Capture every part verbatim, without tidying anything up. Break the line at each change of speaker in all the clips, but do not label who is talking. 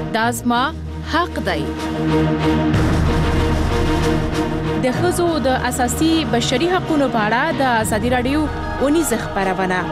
دا زما حق دی. د ښځو د اساسي بشري حقوقو په اړه د ازادي راډیو اونیزه خبرونه.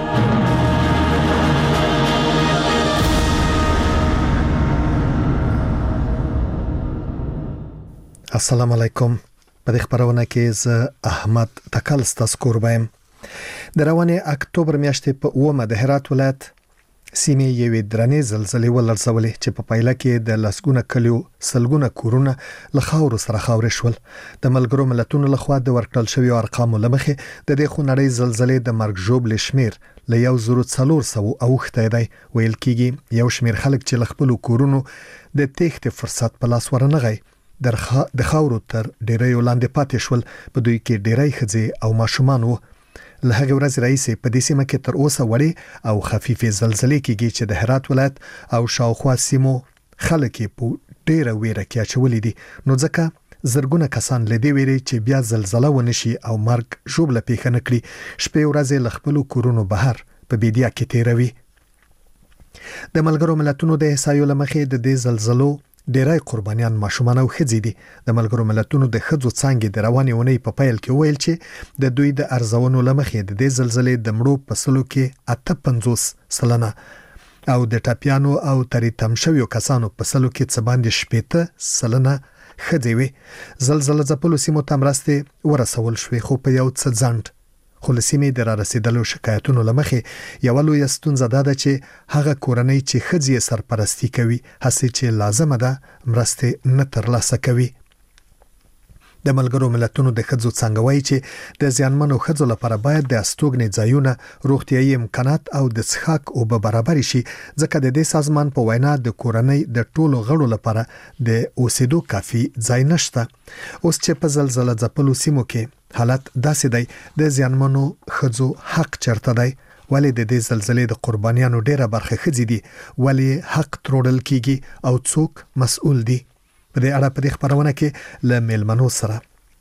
السلام علیکم. په دې خبرونه کې زه احمد تکل ستاسو کوربایم. د روانې اکتوبر میاشتې په اومه د هرات ولایت سیمې یوې درنې زلزلې ولړزولې چې په پایله کې د لسګونه کلیو سلګونه کورونه له خاورو سره خاورې شول. د ملګرو ملتونو لخوا د ورکړل شویو ارقامو له مخې د دې خونړۍ زلزلې د مرګ ژوبلې شمیر له یو زرو څلور سوه اوښتی دی. ویل کېږي یو شمیر خلک چې له خپلو کورونو د تېښتې فرصت په لاس ورنغی د خاورو تر ډیریو لاندې پاتې شول. په دوی کې ډیری ښځې او ماشومان وو. له هغې ورځې راهیسې په دې سیمه کې تر اوسه وړې او خفیفې زلزلې کېږي چې د هرات ولایت او شاوخوا سیمو خلک یې په ډیره ویره کې اچولي دي. نو ځکه زرګونه کسان له دې ویرې چې بیا زلزله ونشي او مرګ ژوبله پیښه نه کړي شپې ورځې له خپلو کورونو بهر په بیدیا کې تیروي. د ملګرو ملتونو د احصایو له مخې د دې زلزلو ډیری قربانیان ماشومان او ښځې دي. د ملګرو ملتونو د ښځو څانګې د روانې اونۍ په پیل کې ویل چې د دوی د ارزونو له مخې د دې زلزلې د مړو په سلو کې اته پنځوس سلنه او د ټاپیانو او تری تم شویو کسانو په سلو کې څه باندې شپېته سلنه ښځې وي. زلزله ځپلو سیمو ته مرستې ورسول شوې خو په یو څه ځنډ. خو له سیمې د را رسیدلو شکایتونو له مخې یوه لویه ستونزه دا ده چې هغه کورنۍ چې ښځې یې سرپرستي کوي هسې چې لازمه ده مرستې نه ترلاسه کوي. د ملګرو ملتونو د ښځو څانګه وایي چې د زیانمنو ښځو لپاره باید د استوګنې ځایونه، روغتیايي امکانات او د څښاک اوبه برابر شي ځکه د دې سازمان په وینا د کورنۍ د ټولو غړو لپاره د اوسېدو کافي ځای نشته. اوس چې په زلزله ځپلو سیمو کې حالت داسې دی د زیانمنو ښځو حق چرته دی؟ ولې د دې زلزلې د قربانیانو ډیره برخه ښځې دي؟ ولې حق تروړل کیږي او څوک مسؤل دي؟ په دې اړه په دې خبرونه کې له میلمنو سره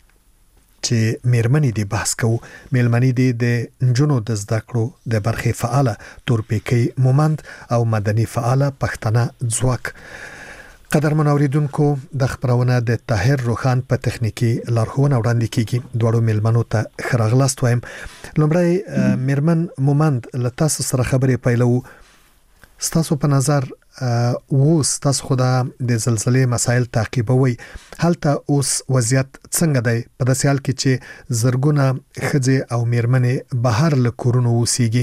چې میرمنې دي بحث کوو. میلمنې دي د نجونو د زده کړو د برخې فعاله تورپیکۍ مومند او مدني فعاله پښتنه ځواک. قدرمن اوریدونکو د خبرونه د طاهر روخان په تخنیکی لارښوونه وړاندې کیږي. دوړو میلمنو ته خراغلاست وایم. لومړی میرمن مومند له تاسو سره خبرې پیلو. ستاسو په نظر اوس تاسو خو د زلزلې مسایل تعقیبوي، هلته اوس وضعیت څنګه دی په داسې حال کې چې زرګونه ښځې او میرمنې بهر له کورونو اوسېږي؟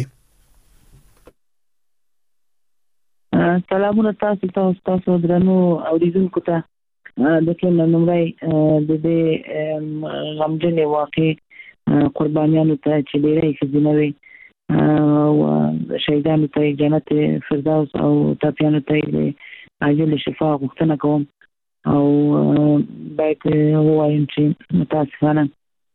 سلامونه تاسو ته تاسو درنو اوریدونکو ته. د ټول نمبرای د دې غمجنې واقع قربانیانو ته چې ډېرې ښځینه وي او شهیدانو ته جنت فردوس او ټاپیانو ته عاجل شفا غوښتنه کوم او باید ووایم چې متاسفانه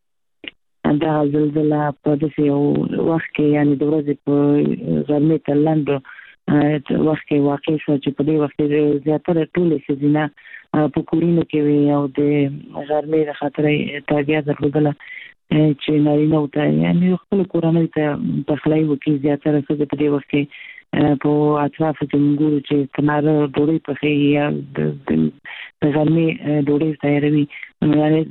دا زلزله په داسې یو وخت کې یعنې د ورځې په غرمې تر لنډ وخت کې واقع شو چې په دې وخت کې زیاتره ټولې ښځینه په کورونو کې وي او د غرمې د خاطرې تابعه درلودله چې نارینه ته یعنې خپل کورنۍ ته پخلی وکړي. زیاتره ښځې په دې وخت کې په اطرافو کې موږ ګورو چې تناره ډوډۍ پخوي یا د غرمې ډوډۍ تیاروي. یعنې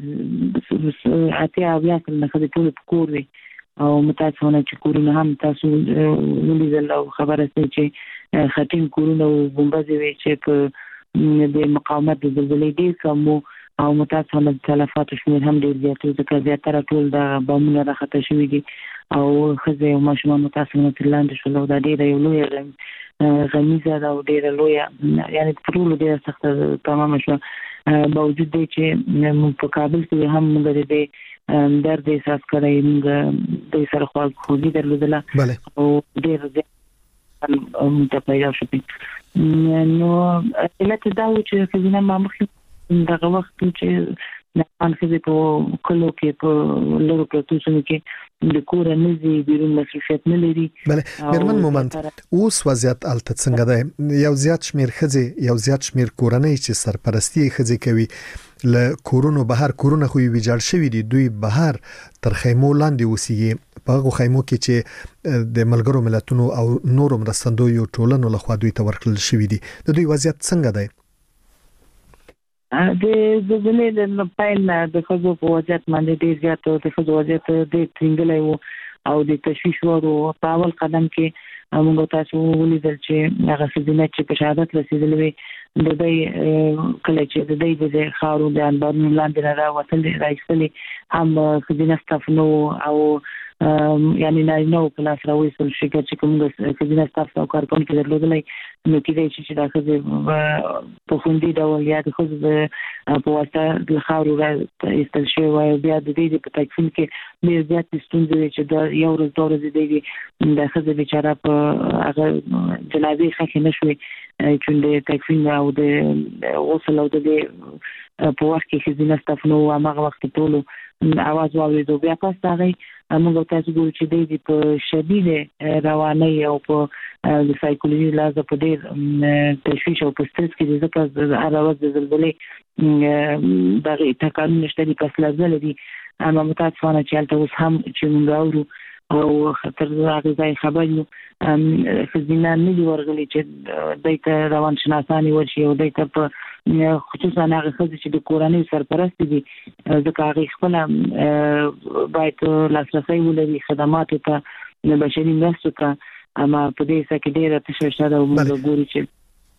اتیا اویا سلنه ښځې ټولې په کور وي او متاسفانه چې کورونه هم تاسو ولیدل او خبره سته چې خټین کورونه او ګمبزې وي چې په د مقاومت د زلزلې ډېر کم وو او متاسفانه د تلفاتو شمېر هم ډېر زیات و ځکه زیاتره ټول د بامونه راښکته شوي دي او ښځې او ماشومان متاسفانه تر لاندې شول او دا ډېره یو لویه غمیزه ده او ډېره لویه یعنې په ټولو ډېره سخته تمامه شوه. باوجود دی چې موږ په کابل کې هم موږ د دې درد احساس کړی، موږ د سره خواخوږي درلودله او ډېر زیات موږ ته پیدا شو. نو علت دا و چې ښځینه ما مخکې دغه وخت چې نقان ښځې په کلو کې په لرو پرتو سیمو کې د کوره نه ځي، بیرون مصروفیت نه لري.
بله میرمن مومند اوس وضعیت هلته څنګه دی؟ یو زیات شمېر ښځې یو زیات شمېر کورنۍ چې سرپرستي یې ښځې کوي له کورونو بهر، کورونه خو یې ویجاړ شوي دي، دوی بهر تر خیمو لاندې اوسېږي. په هغو خیمو کې چې د ملګرو ملتونو او نورو مرستندویو ټولنو لخوا دوی ته ورکړل شوي دي. د دوی وضعیت څنګه دی؟
د زلزلې د پیل نه د خزو په وضعیت باندې ډیر زیات د خزو وضعیت ډیر څنګه وو او د تشویش ورو په اول قدم کې موږ تاسو ولیدل چې هغه خزینه چې په شهادت رسیدلې وي د دې کله چې د دې د خاورو د انبارونو لاندې راوتل راځلي هم خزینه ستفنو او یعنی نه نو په لاس راوېستل شي چې کوم خزینه ستاسو او کارکونکو درلودلې نو کېدای شي چې دا خزه په خوندې ډول یا د خزه په واسطه د خاورو راځل شي او بیا د دې په تکفین کې ډېر زیات ستونزې چې دا یو ورځ دوه ورځې دی د خزه بیچاره په هغه جنازې خکې نشوي چې د تکفین او د غسل او د په وخت کې خزینه ستفنو او هغه وخت ټولو اواز واورېدو بیا پس هغه موږ تاسو ګورو چې د په شدید رواني او په د سایکولوژي لازم په ډېر تشویش او په سترس کې ځکه هر ورځ د زلزلې دغه ټکانونه نشته دي پس لازم دي اما متاسفانه چې هلته اوس هم چې موږ اورو او خطر هغه ځای خبر یو خزینه نه دی ورغلي چې دایته روان شناسانی ورشي او دایته په خصوصا هغه خزې چې د کورنۍ سرپرست دي ځکه هغه خپل باید لاسرسي ولري خدماتو ته بشري مرستو ته اما په دې ځکه ډېره تشویش ده او موږ ګورو چې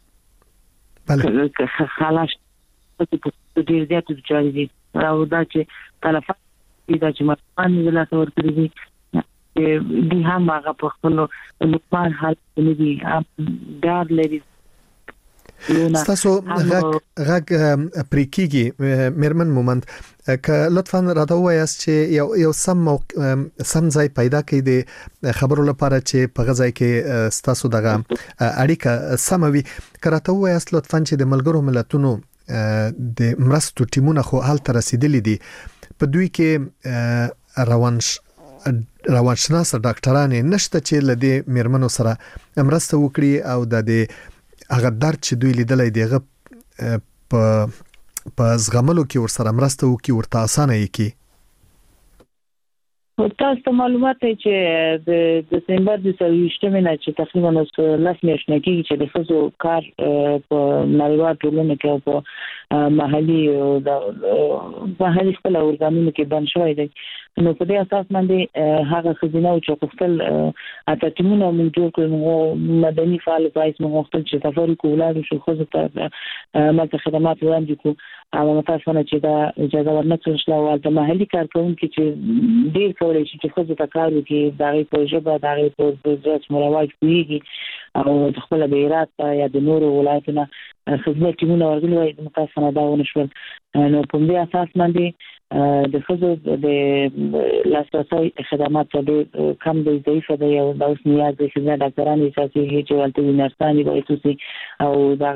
بله خلاص په ډېر زیات چارې دي او دا چې تلفات دي دا چې مطمئن دي لاسه ورکړي دي دي هم هغه په خپل لوپان حالت نه دي ډار لري
ستاسو غږ غږ پریکيږي میرمن مومند که لطفا راته وایاست چې یو یو سم سم ځای پیدا کړئ د خبرو لپاره چې په غځای کې ستاسو دغه اړیکه سموي که راته وایاست لطفا چې د ملګرو ملتونو د مرستو ټیمونه خو حالت رسیدلي دي په دوی کې روانش روانشناس ډاکټران نشته چې لدی میرمنو سره مرسته وکړي او د هغه درد چې دوی لیدلای دیغه په په زغملو کې ور سره مرسته وکړي ورته اسانه یې کی
تاسو معلومات چې د دسمبر د سويشتمه نه چې تقریبا لاس میاشتې کې چې د فزو کار په نړیوال ټولنه کې په محلي او د محلي خپل اورګانونو کې بند شوی دی نو په دې اساس باندې هغه خزینه او چوکستل اتټمونه موږ جوړ کړو مدني فعال پایس موږ خپل چې سفر کولاو شو خو ته ماته خدمات وړاندې کو او متاسفانه چې دا اجازه ورنکړل شو او د محلي کارکونکو چې ډیر کولای شي چې خو ته کار وکړي دا غي په ژبه دا غي په ځات مروج کوي او خپل بیرات یا د نورو ولایتونو خدمت ټیمونه ورغلي د متاسفانه دا ونشول نو په دې اساس باندې د خزو د لاسرسي خدمات ته کم دی ضعیف دی او د اوس نیاز د خدمت ډاکټرانو اساسي چې ولته نرساني به تاسو او دا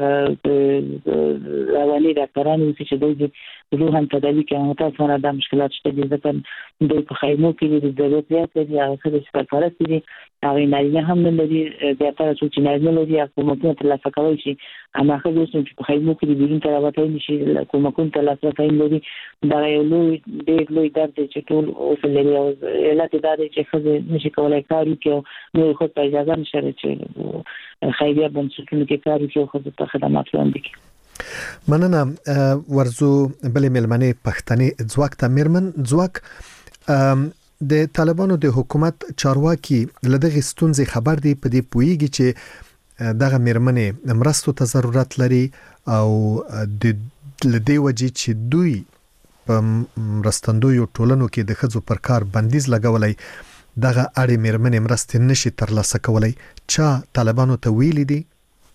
رواني ډاکټرانو چې د روحان تداوی کې متاسفانه د مشکلات شته دي ځکه د خیمو کې د ضرورت زیات دي هغه څه چې پرفارست دي هغه نه هم نه لري د تاسو چې نه لري حکومتونه تر لاسه کوي شي اما خو چې په خیمو کې د بیرون ته راوته نشي حکومتونه تر لاسه کوي لري دا یو لوی ډېر لوی درد چې ټول اوس لري او علت دا دی چې خو نشي کولای کار وکړي نو خو په اجازه نشي چې خیریه بنسټونو کې کار وکړي خو په خدمات وړاندې کړي
مننه ورزو بلې ملمنې پښتني ځواک ته میرمن ځواک د طالبانو د حکومت چارواکي لدغه ستونزې خبر دي په دې پویږي چې دغه میرمنې مرستو ته ضرورت لري او د لدی وجې چې دوی په مرستندویو ټولنو کې د خځو پر کار بندیز لګولای دغه اړې میرمنې مرستې نشي ترلاسه کولای چا طالبانو ته ویلي دي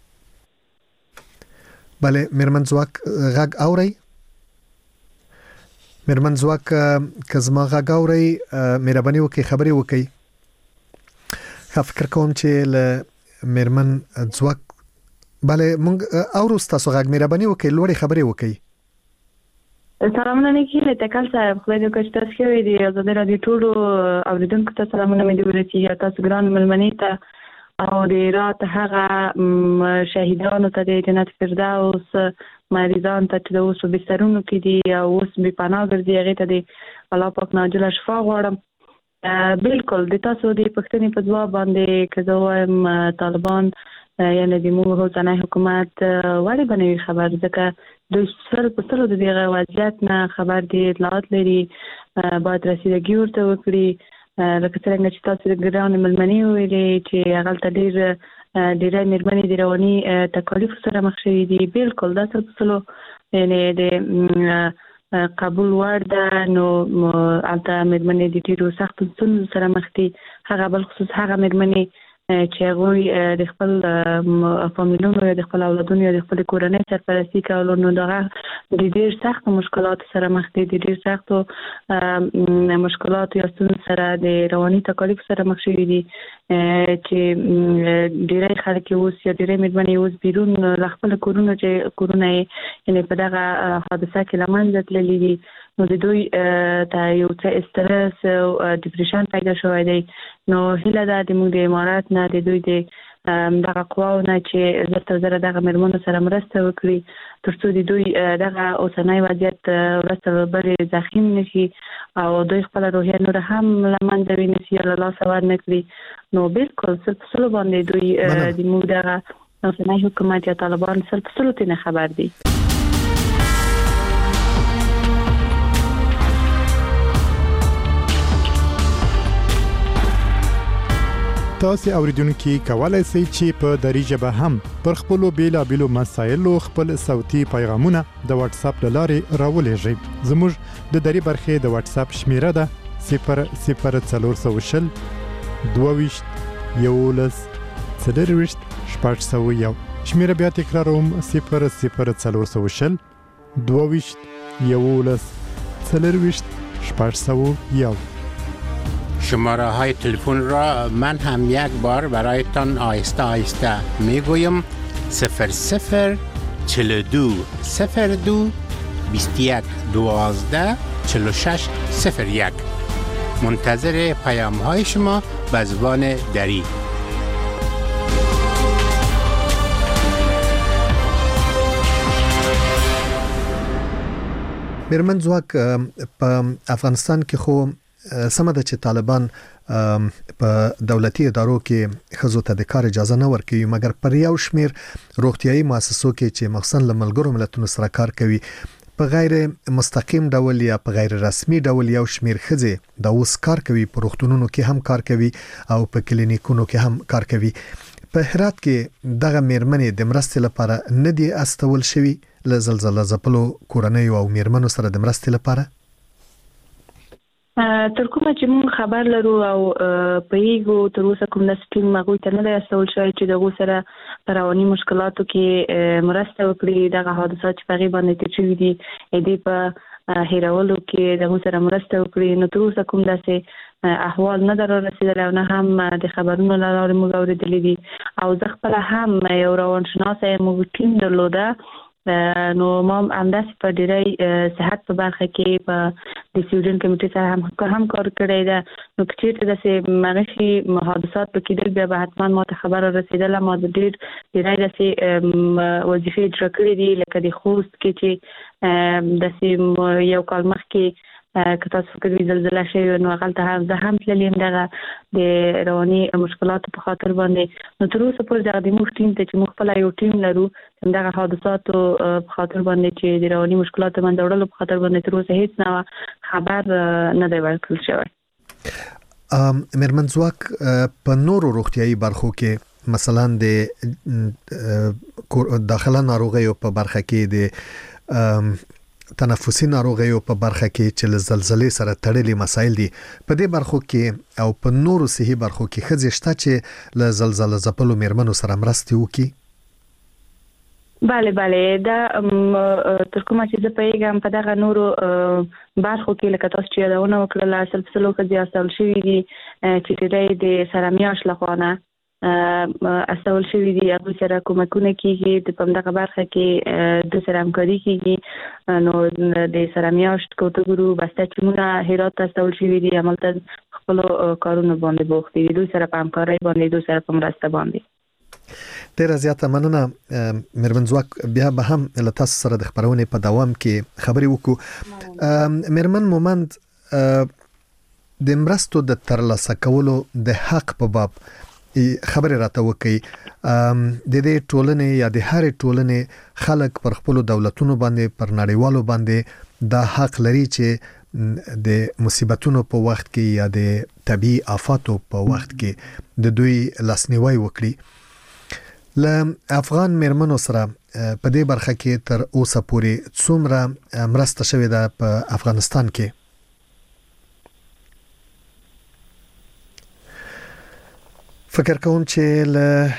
بله میرمن ځواک غږ اوري میرمن ځواک که زما غږ اوري مهرباني وکړئ خبرې وکړئ خو فکر کوم چې ل میرمن ځواک بله مونږ اورو تاسو غږ مهرباني وکړئ لوړې خبرې وکړئ
سلامونه نیکی له تکل صاحب خو دې کوم تاسو کې وی دي زه د ټولو اوریدونکو ته سلامونه مې دی ورسیږي تاسو ګران ملمنې ته او د رات هغه شهیدانو ته د جنت فردوس مریضان ته چې اوس په بسترونو کې دي او اوس به پناه ګرځي هغه ته د الله پاک ناجل شفا غواړم بالکل د تاسو د پښتنې په ځواب باندې که زه وایم طالبان یعنی د موږ اوسنۍ حکومت وړي بنوي خبر ځکه د سر په سر د دغه وضعیت نه خبر دي اطلاعات لري باید رسیدګي ورته وکړي لکه څنګه چې تاسو د ګران ملمني ویلي چې هغه ته ډیر ډیر مېرمنې د رواني تکالیف سره مخ شوي دي بالکل دا سر په سلو یعنی د قبول وړ ده نو البته مېرمنې د ډیرو سختو ستونزو سره مخ دي هغه بل خصوص هغه مېرمنې چې هغوی د خپل فامیلونو یا د خپل اولادونو یا د خپل کورنۍ سرپرستي کولو نو دغه د ډیر سختو مشکلاتو سره مخ دي د ډیر سختو مشکلاتو یا ستونزو سره د رواني تکالیف سره مخ شوي دي چې ډیری خلک اوس یا ډیری مېرمنې اوس بیرون له خپل کورونو چې کورونه یعنی په دغه حادثه کې له منځه تللي دي نو د دوی ته یو څه استرس او ډیپریشن پیدا شوی دی نو هیله ده د موږ د امارات نه د دوی د دغه قواو نه چې زر تر زره دغه مېرمنو سره مرسته وکړي تر څو د دوی دغه اوسنی وضعیت ورځ تر بلې زخیم نه شي او دوی خپله روحیه نوره هم له منځه ونیسي یا له لاسه ور نه کړي نو بالکل سل په سلو باندې دوی د موږ دغه اوسنی حکومت یا طالبان سل په سلو ترې خبر دي.
تاسو اوریدونکو کولای شئ چې په دری ژبه هم پر خپل بیلابېلو مسایلو خپل صوتي پیغامونه د واتس اپ لارې راولېږئ. زموږ د دری برخې د واتس اپ شمیره ده صفر صفر څلور سوه شل دوه یولس څلور شپږ سوه یو. شمیره بیا تکراروم صفر صفر څلور سوه شل دوه یولس څلور شپږ سوه یو.
شماره های تلفن را من هم یک بار برایتان آهسته آهسته میگویم صفر صفر چهل و دو صفر دو بیست و یک دوازده چهل و شش صفر یک. منتظر پیام های شما به زبان دری.
میرمن ځواک په افغانستان کې خو سمه ده چې طالبان په دولتي ادارو کې خزو ته د کار اجازه نه ورکوي مګر پر یو شمیر روغتيایي مؤسسو کې چې مخصوصا له ملګرو ملتونو سره کار کوي په غیر مستقیم ډول یا په غیر رسمي ډول یو شمیر خزه د اوس کار کوي په روغتونونو کې هم کار کوي او په کلینیکونو کې هم کار کوي. په هرات کې دغه میرمنې د مرستې لپاره نه دي استول شوی له زلزلې ځپلو کورنۍ او میرمنو سره د مرستې لپاره
تر کومه چې موږ خبر لرو او په یو تر اوسه کوم د سټیم مغوي ته نه دی استول شوی چې دغه سره رواني مشکلاتو کې مرسته وکړي دغه حادثات چې په باندې تیر شوي دي دې په هیرولو کې دغه سره مرسته وکړي نو تر اوسه کوم داسې احوال نه در رسیدلی او نه هم د خبرونو له لارې موږ اورېدلي دي او زه خپله هم یو روانشناسه موږ ټیم درلوده نو ما همداسې په ډیری صحت په برخه کې په د سټوډنټ کمیټې سره هم هم کار کړی ده نو که چېرته داسې مغشي حادثات په کېدل بیا به حتما ما ته خبره رسېدله ما د ډېر ډیری داسې وظیفې اجرا کړې دي لکه د خوست کې چې داسې یو کال مخکې که تاسو فکر وي زلزله شوې نو هغلته هم زه هم تللې یم دغه د رواني مشکلاتو په خاطر باندې نو تر اوسه پورې دغه د موږ ټیم ته چې موږ خپله یو ټیم لرو دغه حادثاتو په خاطر باندې چې د رواني مشکلاتو منځه وړلو په خاطر باندې تر اوسه هیڅ نه خبر نه دی ورکړل شوی.
میرمن ځواک په نورو روغتیایي برخو کې مثلا د داخله ناروغیو په برخه کې د تنفسي ناروغیو په برخه کې چې له زلزلې سره تړلي مسایل دي په دې برخو کې او په نورو صحي برخو کې ښځې شته چې له زلزلې ځپلو میرمنو سره مرستې وکړي.
بله بله دا تر کومه چې زه پوهېږم په دغه نورو برخو کې لکه تاسو چې یادونه وکړله سل په سلو ښځې استول شوي دي چې ډېری د سره میاشت لخوا نه استول شوي دي هغوی سره کومکونه کېږي د په همدغه برخه کې د سره همکاري کېږي نو د سره میاشت کوټګرو بسته ټیمونه هرات ته استول شوي دي همالته خپلو کارونو باندې بوخت دي دوی سره په همکارۍ باندې دوی سره په مرسته باندې.
ډیره زیاته مننه میرمن ځواک بیا به هم له تاسو سره د خبرونې په دوام کې خبرې وکړو. میرمن مومند د مرستو د ترلاسه کولو د حق په باب خبره راته وکي د دې ټولنې یا د هرې ټولنې خلک پر خپل دولتونو باندې پر نړیوالو باندې دا حق لري چې د مصیبتونو په وخت کې یا د طبيعي آفاتو په وخت کې د دوی لاسنیوي وکړي. ل افغان میرمنو سره په دې برخه کې تر اوسه پورې څومره مرسته شوې ده په افغانستان کې؟ فکر کوم چې ل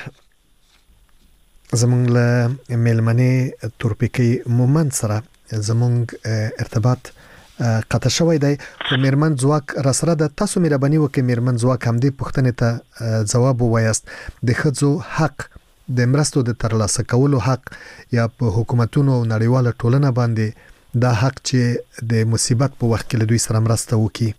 زمونږ له میلمنې تورپیکي مومن سره زمونږ ارتباط قطع شوی دی. خو میرمن ځواک را سره د تاسو مهرباني وکړئ میرمن ځواک هم دې پوښتنې ته ځواب ووایاست. د ښځو حق د مرستو د ترلاسه کولو حق یا په حکومتونو او نړیواله ټولنه باندې دا حق چې د مصیبت په وخت کې له دوی سره مرسته وکړي.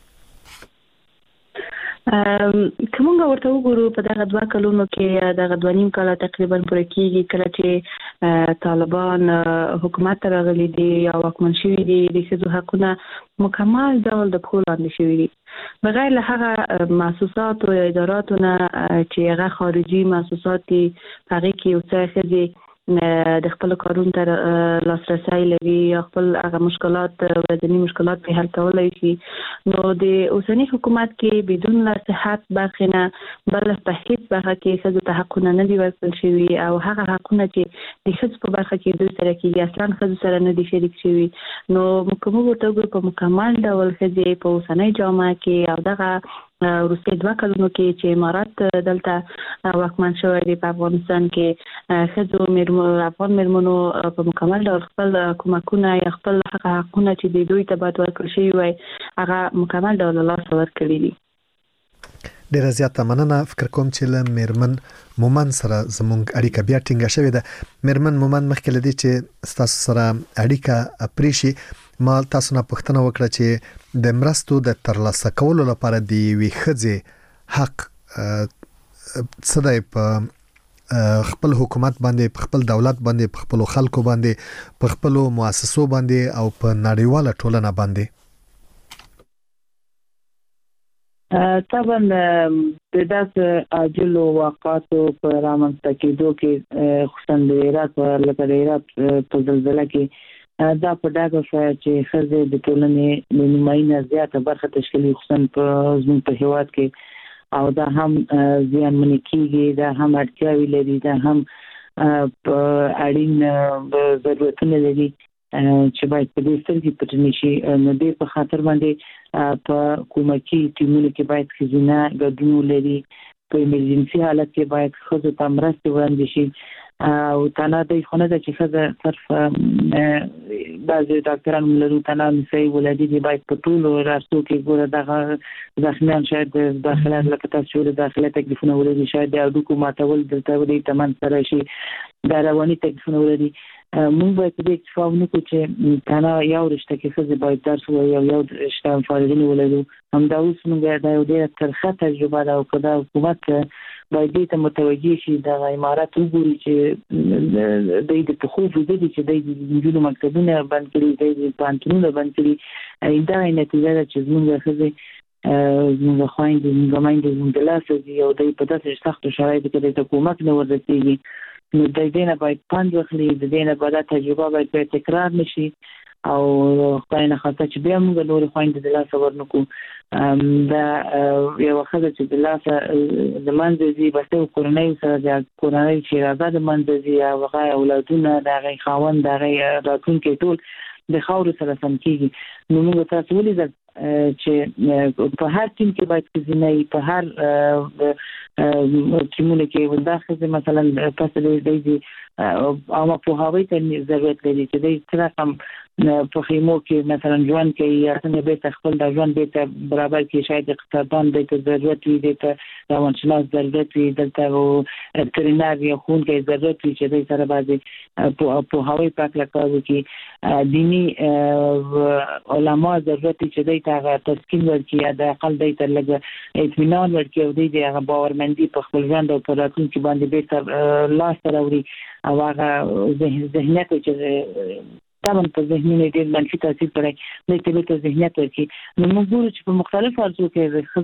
کومه ورته وګورو په دغه دوه کلونو کې دغه دوه نیم کال تقریبا پوره کېږي کله چې طالبان حکومت راغلي دي یا واکمن شوي دي د ښځو حقونه مکمل ډول د پښو لاندې شوي دي بغیر له هغه مؤسسات او اداراتو نه چې هغه خارجي مؤسسات دي هغه کې یو څه ښځې د خپل کارونو ته لاسرسي لري یا خپل هغه مشکلات ورځني مشکلات په حل کولای شي. نو د اوسنی حکومت کې بدون له صحت برخه نه بل په هیڅ برخه کې ښځو ته حقونه نه دي ورکړل شوي او هغه حقونه چې د ښځو په برخه کې دوی سره کېږي اصلا ښځو سره نه دي شریک شوي. نو کوم ورته وګورو په مکمل ډول ښځې په اوسنۍ جامعه کې او دغه وروسته دوه کلونو کې چې امارات دلته واکمن شوی دی په افغانستان کې ښځو افغان میرمنو په مکمل ډول خپل کومکونه یا خپل حقونه چې د دوی ته باید ورکړل شوي وای هغه مکمل ډول لاسته ورکړي دي.
ډیره زیاته مننه. فکر کوم چې له میرمن مومن سره زموږ اړیکه بیا ټینګه شوې ده. میرمن مومن مخکې لدی چې تاسو سره اړیکه پریشي ما تاسو نه پوښتنه وکړه چې د مرستو د ترلاسه کولو لپاره د وی خځې حق څه دی په خپل حکومت باندې په خپل دولت باندې په خپل خلکو باندې په خپل مؤسسو باندې او په نړیواله ټولنه باندې.
طبعا د داسې عاجلو واقعاتو په رامنځته کېدو کې خصوصا د عراق لکه د عراق په زلزلہ کې دا په ډاګه شو چې ښځې د ټولنې د نیماینه زیاته برخه تشکیلي خصوصا په زموږ په هېواد کې او دا هم زیانمنې کېږي دا هم اړتیاوې لري دا هم اړین ضرورتونه لري چې باید په دې سترګې پټې نشي. نو دې په خاطر باندې په کومکي ټیمونو کې باید ښځینه ګډون ولري. په ایمرجنسي حالت کې باید ښځو ته مرستې وړاندې شي او تنه د خونه د چې ښځه صرف بعضې ډاکټران لرو تنه نسایي ولادي دي باید په ټولو راستو کې ګوره دغه زخمیان شاید د داخله لکه تاسو چې د داخله تکلیفونه ولري شاید د هډوکو ماتول دلته ولري تمن سره شي دا رواني تکلیفونه ولري. موږ باید دې اتفاق وکړو چې تنه یو رشته کې ښځې باید درس ووایي او یو رشته فارغینې ولرو. همدا اوس موږ دا یو ډېره ترخه تجربه ده او که دا حکومت باید دې ته متوجه شي دغه امارات وګوري چې دوی د پخو وجود دي چې دوی د نجونو مکتبونه بند کړي دوی د پوهنتونونه بند کړي. دا نتیجه ده چې زموږ ښځې زموږ خویندې زموږ میندې زموږ د لاسه دي او دوی په داسې سختو شرایطو کې د حکومت نه ورسېږي. نو د دې نه باید پند واخلي د دې نه باید تجربه باید باید تکرار نشي او خدای نه خاطر چې بیا موږ نورې خویندې د لاسه ورنکو. دا یو ښځه چې د لاسه د منځه ځي بس یو کورنۍ سره د کورنۍ چې راځه د منځه ځي او هغه اولادونه د هغې خاوند د هغې راتلونکی ټول د خاورو سره سم کېږي. نو موږ تاسو ولیدل چې په هر ټیم کې باید ښځینه وي په هر ټیمونه کې دا ښځې مثلا تاسو د دې عامه پوهاوي ته ضرورت لري چې د څه رقم په خیمو کې مثلا ژوند کوي یا څنګه به خپل د ژوند به برابر کې شاید اقتصادان به ضرورت وي د روانشناس ضرورت وي دلته وترینار یا خون کې ضرورت وي چې د سره بعضي پوهاوي پاک لکه کې دینی علما ضرورت چې د هغه تسکین ورکړي یا د عقل د تر لګ اطمینان ورکړي او د هغه باورمندي په خپل ژوند او په راتلونکي باندې به تر لاس راوړي او هغه ذهنیت چې طبعا په ذهني ډېر منفي تاثیر کړی د ټولو ذهنیت ورکړي. نو موږ ګورو چې په مختلفو ارزو کې د ښځو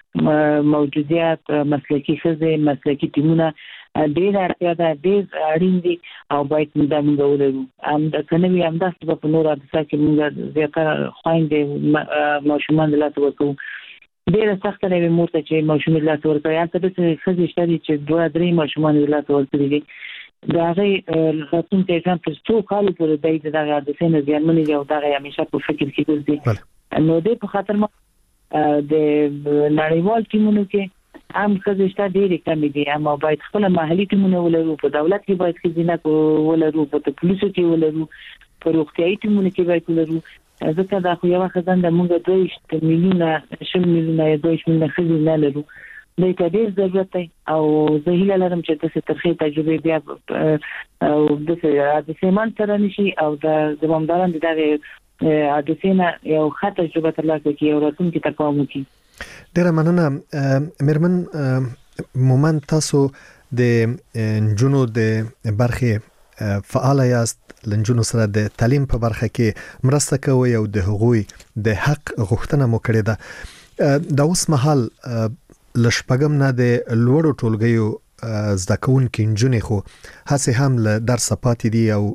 موجودیت مسلکی ښځې مسلکی ټیمونه ډېر اړتیا ده ډېر اړین دي او باید موږ دا موږ ولرو هم د کنوي هم د په نور حادثه کې موږ زیاتره خويندې ماشومان د لاسه ورکو ډېر سخت دی مور ته چې ماشومان د لاسه ورکوي هلته د ښځې شته چې دوه درې ماشومان د لاسه ورکوي دي دا غي راتلونکي ځان په څو کال پورې د دغه حادثې نه زیانمنې او دغه همیشه په فکر کې ګرځي نو د په خاطر ما د نړیوال ټیمونو کې هم ښځې شته ډېرې کمې دي اما باید خپل محلي ټیمونه ولرو په دولت کې باید ښځینه ولرو په پولیسو کې ولرو په روغتیايي ټیمونو کې باید ولرو ځکه دا خو یو خزانده موږ دوه میلیونه شل میلیونه دوه میلیونه ښځې نه لرو د ډېر ضرورت دی او زه هیله لرم چې تاسو ترخی تجربه بیا او د سیمان سره نشي او د زمونداران دغه حادثه یو ښه تجربه ترلاسه کړي او راتلونکي ته کوم وکړي
ډیره مننه مرمن مومن تاسو د جنو د برخه فعال یاست لنجونو سره د تعلیم په برخه کې مرسته کوي او د حقوقي د حق غوښتنه مو کړې ده د اوس مهال لشپګم نه د لوړو ټولګیو زده کوونکو انجونې خو هڅه هم له درس پاتې دي او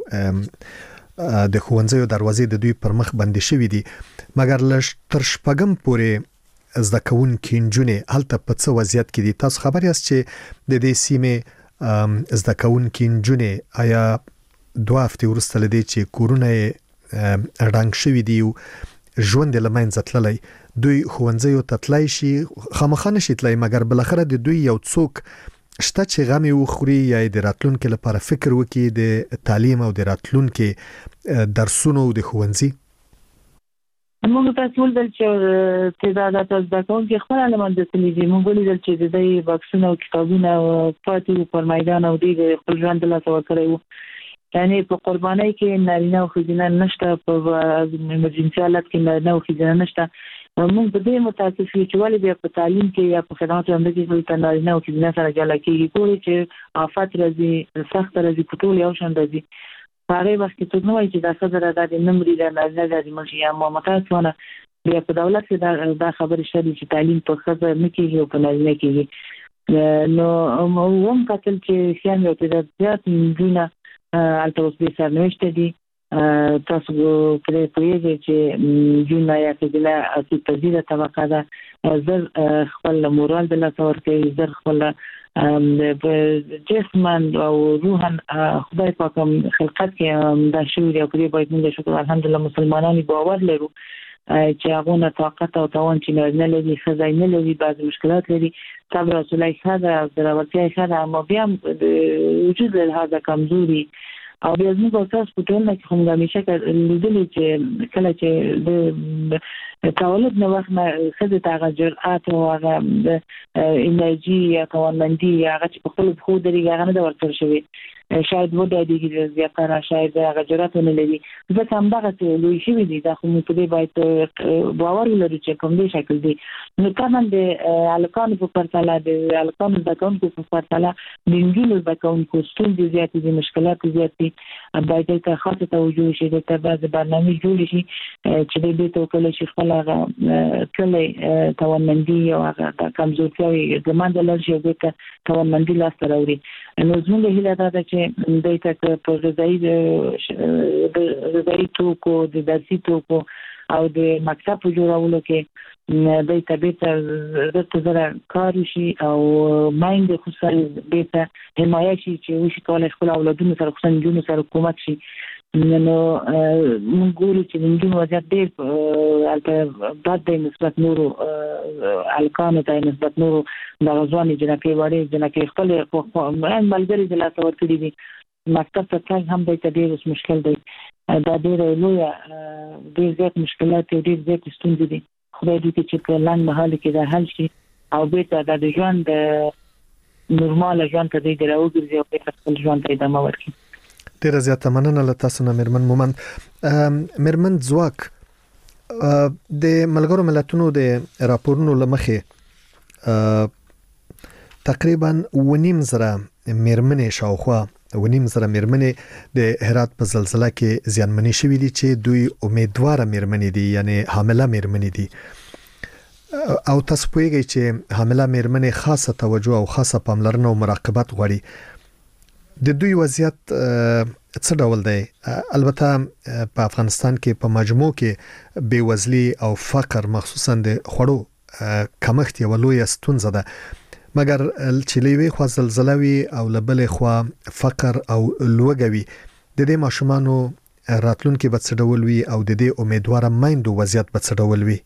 د ښوونځیو دروازې د دوی پر مخ بندې شوې دي مګر لش تر شپګم پورې زده کوونکو انجونې هلته په څه وضعیت کې دي تاسو خبر یاست چې د دې سیمې زده کوونکو انجونې آیا دوه هفتې وروسته لدې چې کورونه رنګ شوي دي ژوند له منځه تللی دوی ښوونځیو ته تللی شي خامخا نشي تللی مګر بالاخره د دوی یو څوک شته چې غمې وخوري یا د راتلونکي لپاره فکر وکړي د تعلیم او د راتلونکي درسونو د ښوونځي
موږ تاسو ولدل چې تعداد تاسو د کوم کې خپل علامات د تلویزیون موږ ولدل چې د دې بکسونه او کتابونه پاتې پر میدان او د خپل ژوند له تاسو کړو یعنی په قربانۍ کې نارینه او ښځینه نشته په ایمرجنسي حالت کې نارینه او ښځینه نشته موږ د دې متاسف یو چې ولې بیا په تعلیم کې یا په خدمات باندې کې کوئی نارینه او ښځینه سره جلا کېږي کولی چې آفات راځي سخت راځي په ټول یو شان راځي هغه وخت کې څه نه وایي چې دا خبره د نمرې د نارینه د مرشي یا متاسفانه بیا په دولت کې دا خبره شته چې تعلیم په خبره نه کېږي او په نارینه کېږي نو هم کتل چې خیال یو ته زیات دینه البته اوس به سرنوشت دي تاسو پرې پوهیږئ چې جونا یا کله اصلي تجربه طبقه ده زر خپل مورال د لاسه ورکوي زر خپل جسمن او روحن خدای پاک خلقت کې دا شوی دی او پرې باید موږ شکر الحمدلله مسلمانانو باور لرو چې هغه نه طاقت او توان چې نه لري خزای نه لري بعض مشکلات لري صبر او صلای خدا دراوتیا خدا اما بیا وجود له هغه کمزوري او بیا موږ تاسو په ټولنه کې هم همیشه لیدلې چې کله چې د تولد نو وخت نه خزه تاغه جرأت او هغه انرژي یا توانمندي هغه چې په خپل خو درې هغه نه ورته شوی شاید ودا دي زیاتره شاید هغه جرأت نه لري ځکه هم دغه لوی شي دي دا خو موږ په دې باید باور ولرو چې کوم دي شکل دي نو کله د الکان په پرتله د الکان د کونکو په پرتله د انجیل د کونکو ستونزې زیاتې دي مشکلات زیاتې باید ته خاصه توجه شي د تبع برنامه جوړ شي چې د دې توکل شي خپل هغه کله توانمندي او هغه کمزورتیا زموږ د لږه د توانمندي لاس راوړي نو زموږ هیله ده چې د تک په غذایی د غذایی توکو د درسي توکو او د مکتب جوړولو کې د طبيعت د تزره کار شي او مایند خصوصا د حمایت شي چې وشي کولای خپل اولادونو سره خصوصا جنونو سره حکومت شي نو موږ ګورو چې د جنونو وضعیت ډېر البته بد دی نسبت نورو الکانو ته نسبت نورو د غزواني جنکې وړي جنکې خپل ملګری د لاس ورکړي دي مکتب ته تګ هم د ډېر مشکل دی دا ډېر لوی ډېر زیات مشکلات او ډېر زیات ستونزې دي خدای دې چې په لاندې مهال کې دا حل شي او به د ژوند نورمال ژوند ته دې راوګرځي او په خپل ژوند ته ادامه ورکړي
ډېر زیات مننه له تاسو نه مرمن مومن مرمن ځواک د ملګرو ملتونو د راپورونو لمخې تقریبا ونیم زره مرمنې شاوخوا ونیم زره مرمنې د هرات په زلزلہ کې زیانمنې شوې دي چې دوی امیدوار مرمنې دي یعنی حامله مرمنې دي او تاسو پوهیږئ چې حامله میرمنې خاصه توجه او خاصه پاملرنه او مراقبت غواړي. د دوی وضعیت څه ډول دی؟ البته په افغانستان کې په مجموع کې بیوزلي او فقر مخصوصا د خوړو کمښت یو لوی ستونزه ده، مګر چې لوی خو زلزلہ وي او لبل خو فقر او لوګوي، د دې ماشومانو راتلونکي به څه ډول وي او د دې امیدواره میندو وضعیت به څه ډول وي؟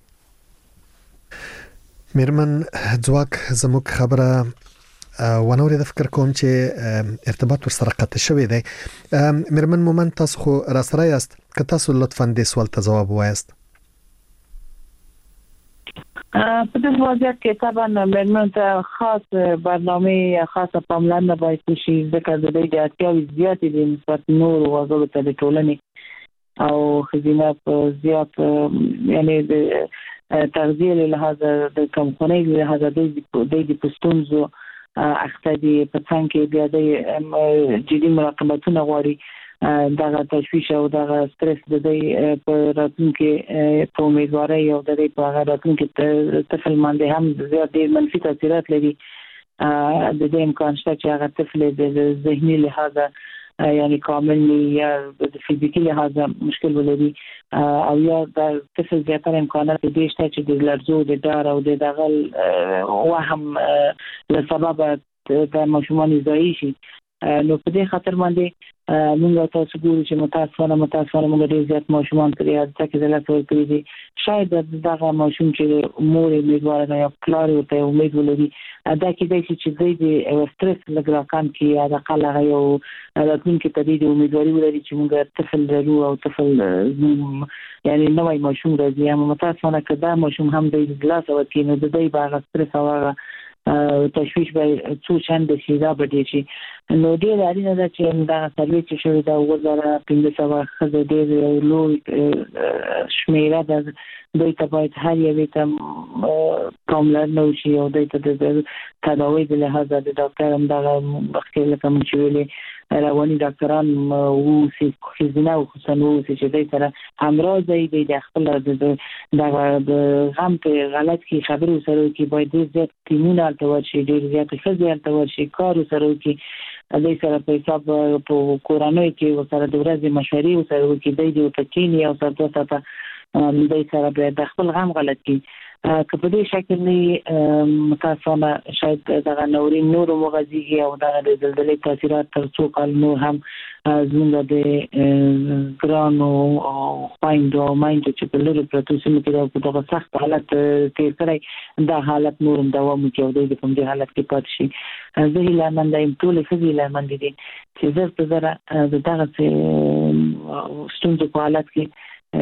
میرمن ځواک زموږ خبره ونورې د فکر کوم چې ارتباط ورسره قطع شوی دی. میرمن مومن تاسو خو را سره یاست، که تاسو لطفاً دې سوال ته ځواب وایاست.
په دې وضعیت کې طبعا میرمن ته خاص برنامه یا خاصه پاملرنه باید شي، ځکه د دې اړتیاوې زیاتې دي نسبت نور وګړو ته د ټولنې او خزینه په زیات یعنی د تغذیه له لحاظه د کمخونۍ له لحاظه د د پستونزو اخته دي، په څنګه کې بیا د جدي مراقبتونه غواړي، دغه تشویش او دغه سترس د دې په راتلونکي په امیدوارۍ او د دې په راتلونکي طفل باندې هم زیات منفي تاثیرات لري. د دې امکان شته چې هغه طفل د ذهني لحاظه یعنی کامل یا د فزیکی لحاظه مشکل ولري، او یا د طفل زیاتره امکانات دي شته چې د لرزو د ډار او د دغل وهم له سبب د ماشومان ضایع شي. نو په دې خاطر باندې موږ تاسو ګورو چې متاسفانه متاسفانه موږ ډېر زیات ماشومان پرې حادثه کې دلته ورکړي دي. شاید دغه ماشوم چې مور امیدواره ده یا پلار ورته امید ولري، دا کېدای شي چې د سترس لګراکان کې یا د قلغه یو راتلونکي ته د امیدواري ولري چې موږ طفل لرو او طفل یعنی نوی ماشوم راځي. اما متاسفانه که دا ماشوم هم د ګلاس او کې نو د دې باغ سترس او تشویش به څو چند شي دا به دي شي. نو ډېر اړینه ده چې دا سروې چې شوی دا وزاره پنځه سوه خزه ډېر لوی شمیره ده، دوی ته باید هر یوې ته پاملرنه وشي او دوی ته د تداوی د لحاظه د ډاکټر هم دغه مخکې لکه موږ چې ویلې رواني ډاکټران واوسي، ښځینه خصوصا واوسي چې دوی سره همراه ځای دی د خپل دغه د غم په غلط کې خبرې سره وکړي، باید ډېر زیات ټیمونه هلته ورشي، ډېر زیات ښځې هلته ورشي، کار سره وکړي، دوی سره په حساب په کورنۍ کې ورسره د ورځې مشورې ورسره وکړي، دوی دې ورته کښېني او سر دوه ساعته دوی سره باید د خپل غم غلط کړي. که په دې شکل نه متاسفانه شاید دغه نورین نور مغزیږي او دغه د زلزلې تاثیرات تر څو کال نور هم زموږ د ګرانو خویندو او میندو چې په لرې پرتو سیمو کې په دغه سخت حالت تېر کړی، دا حالت نور هم دوام وکړي او دوی د کوم دې حالت کې پاتې شي. زه هیلهمنده یم، ټولې ښځې هیلهمندې دي چې زر په زره د دغسې ستونزو په حالت کې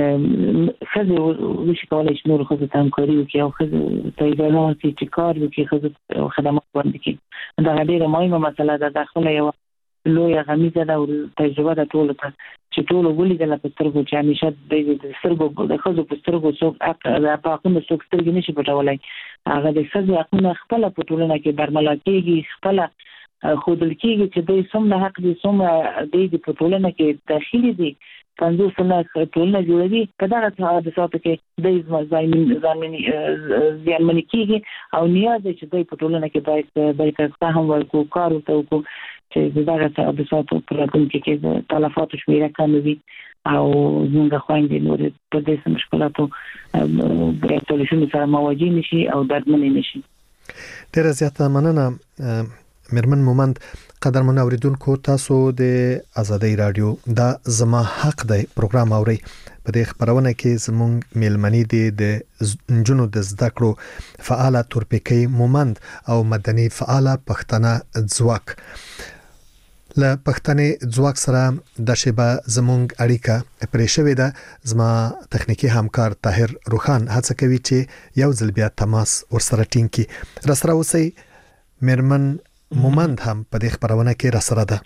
ښځې وشي کولی چې نورو ښځو ته همکاري وکړي او ښځو ته اجازه ورکړي چې کار وکړي، ښځو خدمات وړاندې کړي. دغه ډېره مهمه مسله ده، دا خپله یوه لویه غمیزه ده او تجربه ده ټولو ته چې ټولو ولیدله په سترګو چې همیشه د سترګو د ښځو په سترګو څوک په حقونو څوک سترګې نشي پټولی. هغه د ښځو حقونه خپله په ټولنه کې برملا کېږي، خپله ښودل کېږي چې دوی څومره حق دي، څومره دوی په ټولنه کې داخلي دي، پنځوس سنه ټولنه جوړوي. په دغه حادثاتو کې دوی زیانمنې کېږي او نیاز دی چې دوی په ټولنه کې باید دوی ته فهم ورکړو، کار ورته وکړو چې دغه حادثاتو په راتلونکي کې د تلفاتو شمېره کمه وي او زموږ خویندې نورې په دې مشکلاتو تلفونو سره مواجه نشي او دردمنې نشي.
ډېره زیاته مننه میرمن مومند. قدرمن اوریدونکو، تاسو د آزادۍ رادیو دا زما حق دی پروګرام اوري. په دې خبرونه کې زموږ میلمنې دي د نجونو د زده کړو فعاله تورپیکۍ مومند او مدني فعاله پښتنه ځواک. له پښتنې ځواک سره د شیبه زموږ اړیکه پرې شوې ده. زما تخنیکی همکار طاهر روخان هڅه کوي چې یو ځل بیا تماس ورسره ټینګ کړي. را سره اوسئ. میرمن مومند هم په دې خبرونه کې را سره ده.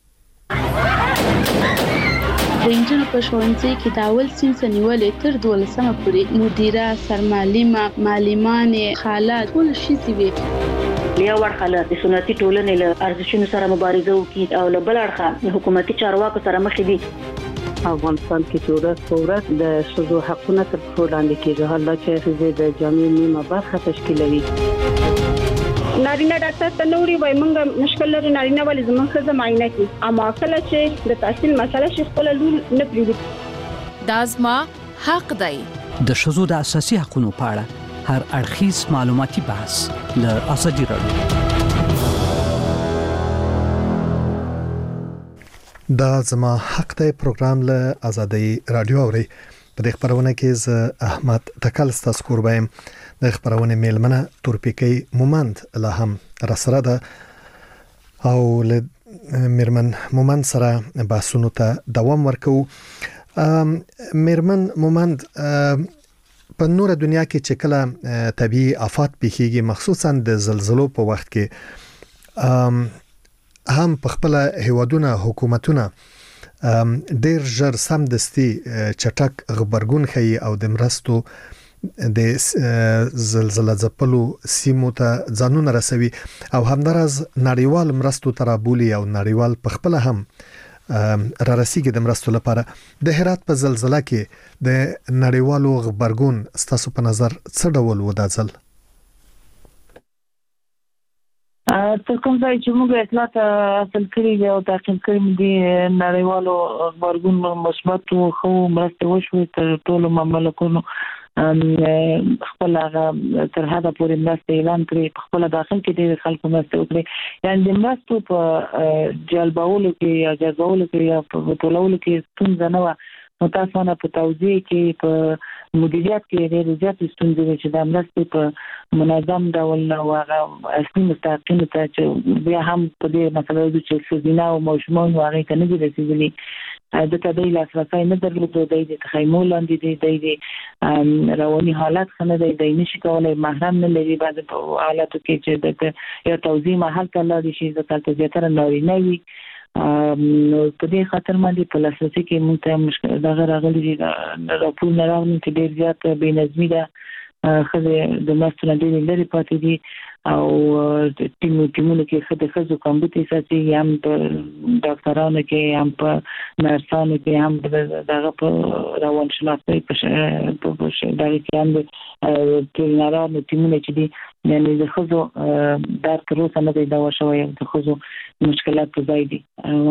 د انجنونو په ښوونځي کې د اول صنف نیولې تر دولسمه پورې مدیره، سرمعلمه، معلمانې، خاله ټول ښځې وي.
یو اړخ د سنتي ټولنې له ارزښتونو سره مبارزه وکړي او له بل اړخه د حکومتي چارواکو سره مخ دي. افغانستان کې چې ورځ په ورځ د شذو حقونه تر پښو لاندې کېږي، حالا چې د جامعې نیمه برخه تشکیلوي.
نارینه ډاکټر ته نوري وای مونږ مشکل لري نارینه ولې زموږ ښځه معاینه کوي، اما کله چې د تحصیل مسله شي خپل لور نه پریږدي.
دا زما حق دی.
د شذو د اساسي حقوقو په اړه هر اړخیز معلوماتي بحث له ازادي راډیو.
دا زما حق دی پروګرام له ازادي رادیو اوري. په دې خبرونه کې ز احمد تکل ستاسو قربایم. د خبرونه میلمنه تورپیکی مومند له هم رسره ده او له میرمن مومند سره بحثونو ته دوام ورکو. میرمن مومند په نور دنیا کې چې کله طبيعي آفات پیښیږي مخصوصا د زلزلو په وخت کې هم په خپل هیوادونه حکومتونه ډیر ژر سمدستي چټک خبرګون کوي او د مرستو د زلزلې ځپلو سیمو ته ځانونه رسوي او همدارس نړیوال مرستو ترابولي او نړیوال په خپل هم را رسیږي د مرستو لپاره. د هرات په زلزلہ کې د نړیوالو خبرګون ستاسو په نظر څه ډول و دا ځل؟
تر کوم ځای چې موږ اطلاعات حاصل کړي دي او تعقیب کړي دي نړیوالو خبرګون مثبت او خو مرسته وشوي تر ټولو مملکتونو خپل هغه تر هغه پورې مرسته اعلان کړي، خپل داخل کې د خلکو مرسته وکړي، یعنی د مرستو په جلبولو کې یا جذبولو کې یا په ټولولو کې ستونزه نه و. متاسفانه په توزیع کې په مدیریت کې ډېر زیات ستونزې چې د مرستې په منظم ډول او هغه اصلي مستحقینو ته چې بیا هم په دې مسله چې ښځینه او ماشومان هغه ته نه دي رسیدلي، د تدې لاسرسي نه درلوده، د تخیمول لاندې دی د رواني حالت خنه دی د نشي کولای محرم نه لري. بعد په حالاتو کې چې د یو توزیع محل ته لاړ شي د تلته زیاتره نارینه وي، نو په دې خاطر باندې په لاسرسي کې موږ ته مشکل دغه راغلي دي. راپور نه راغلي چې ډېر زیات بې نظمي ده، خزه د مستونه ډېر لري پاتې دي او ټیمو ټیمونو کې خدای خزو کمبوتي ساتي، هم په ډاکټرانو کې هم په نرسانو کې هم دغه په روان شناخته په دغه کې هم ټولنارانو ټیمونه چې دي، یعنی د خزو در تر اوسه نه دی دا شوی د خزو مشکلات په ځای دي.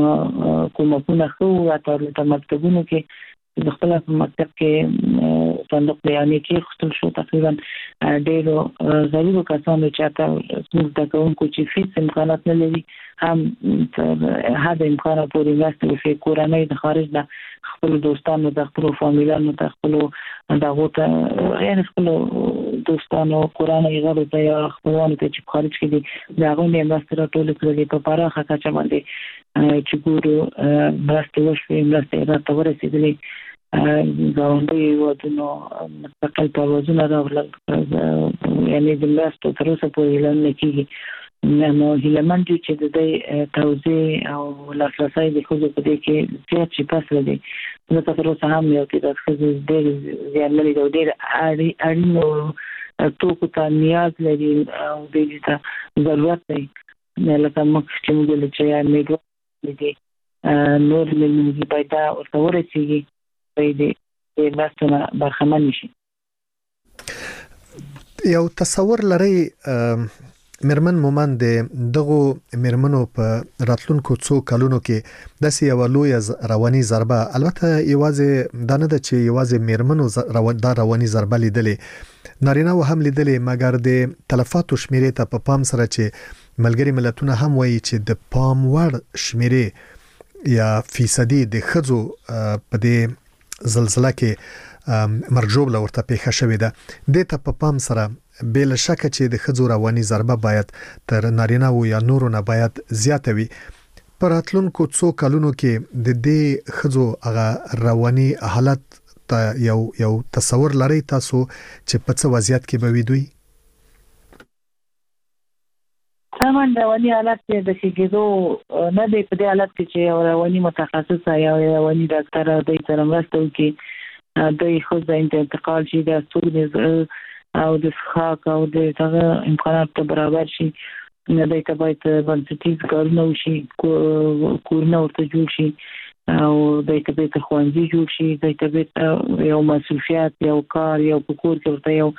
کومه خو راټول ته مکتبونو کې د خپل مکتب کې صندوق بیانې کې خپل شو تقریبا ډېرو غریبو کسانو چې تاسو موږ د کوونکو چې فیس امکانات نه لري هم هدا امکانات پورې واسطه په کورنۍ د خارج د خپل دوستانو د خپل فامیلانو د خپل دغه ته یعنی خپل دوستانو کورنۍ غوړي ته یا خپلوانو ته چې خارج کې دي دغه نه مستر ټول کړي په پراخه کچه باندې چې ګورو مرسته وشوي، مرسته راته ورسېدلې، ګاونډي ودونو مستقل پروازونه راغلل، یعنی د مرستو تر اوسه پورې اعلان نه کیږي. نو هیلمن دي چې د دې توزیع او لاسرسي د خو په دې کې زیات شي پاس لري. نو تاسو اوس هم یو کې د خو ډېر زیات لري او ډېر اړ اړینو توکو ته نیاز لري او د دې ته ضرورت دی. لکه موږ چې موږ له چا میډو دي نور ملي پیدا او ورسیږي په دې مستونه برخمن شي.
یو تصور لري مرمن مومند دغه مرمنو په راتلونکو څو کلونو کې د سیاو لوی رواني ضربه، البته یوازې دانه د چې یوازې مرمنو دا رواني ضربه لیدلې نارینه و هم لیدلې، مګر د تلفاتو شمیرې ته په پام سره چې ملګری ملتونه هم وایي چې د پام وړ شمیرې یا فیصدي د خزو په دې زلزلہ کې مرجوب لورته پیښه شوې ده. د ته په پام سره بل شک چې د خزو رواني ضربه باید تر نارینه و یا نورو نه باید زیاته وي. پر اتلونکو څو کلونو کې د دې خزو هغه رواني حالت ته یو یو تصور لري تاسو چې په څه وضعیت کې به وي دوی؟
سامان رواني حالت د شګیدو نه دی، په دې حالت کې چې رواني متخصص یا رواني ډاکټر د سره مرسته وکړي د خو د انتقال شي د ستوري او د ښاک او د هغه امکانات ته برابر شي، نه د ته باید بنسټیز کارونه وشي، کورونه ورته جوړ شي، او د طبيعت خوندي جوړ شي د طبيعت یو مسؤلیت یو کار یو کور کې ورته یو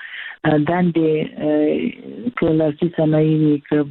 دندې کلاسي صنایع کې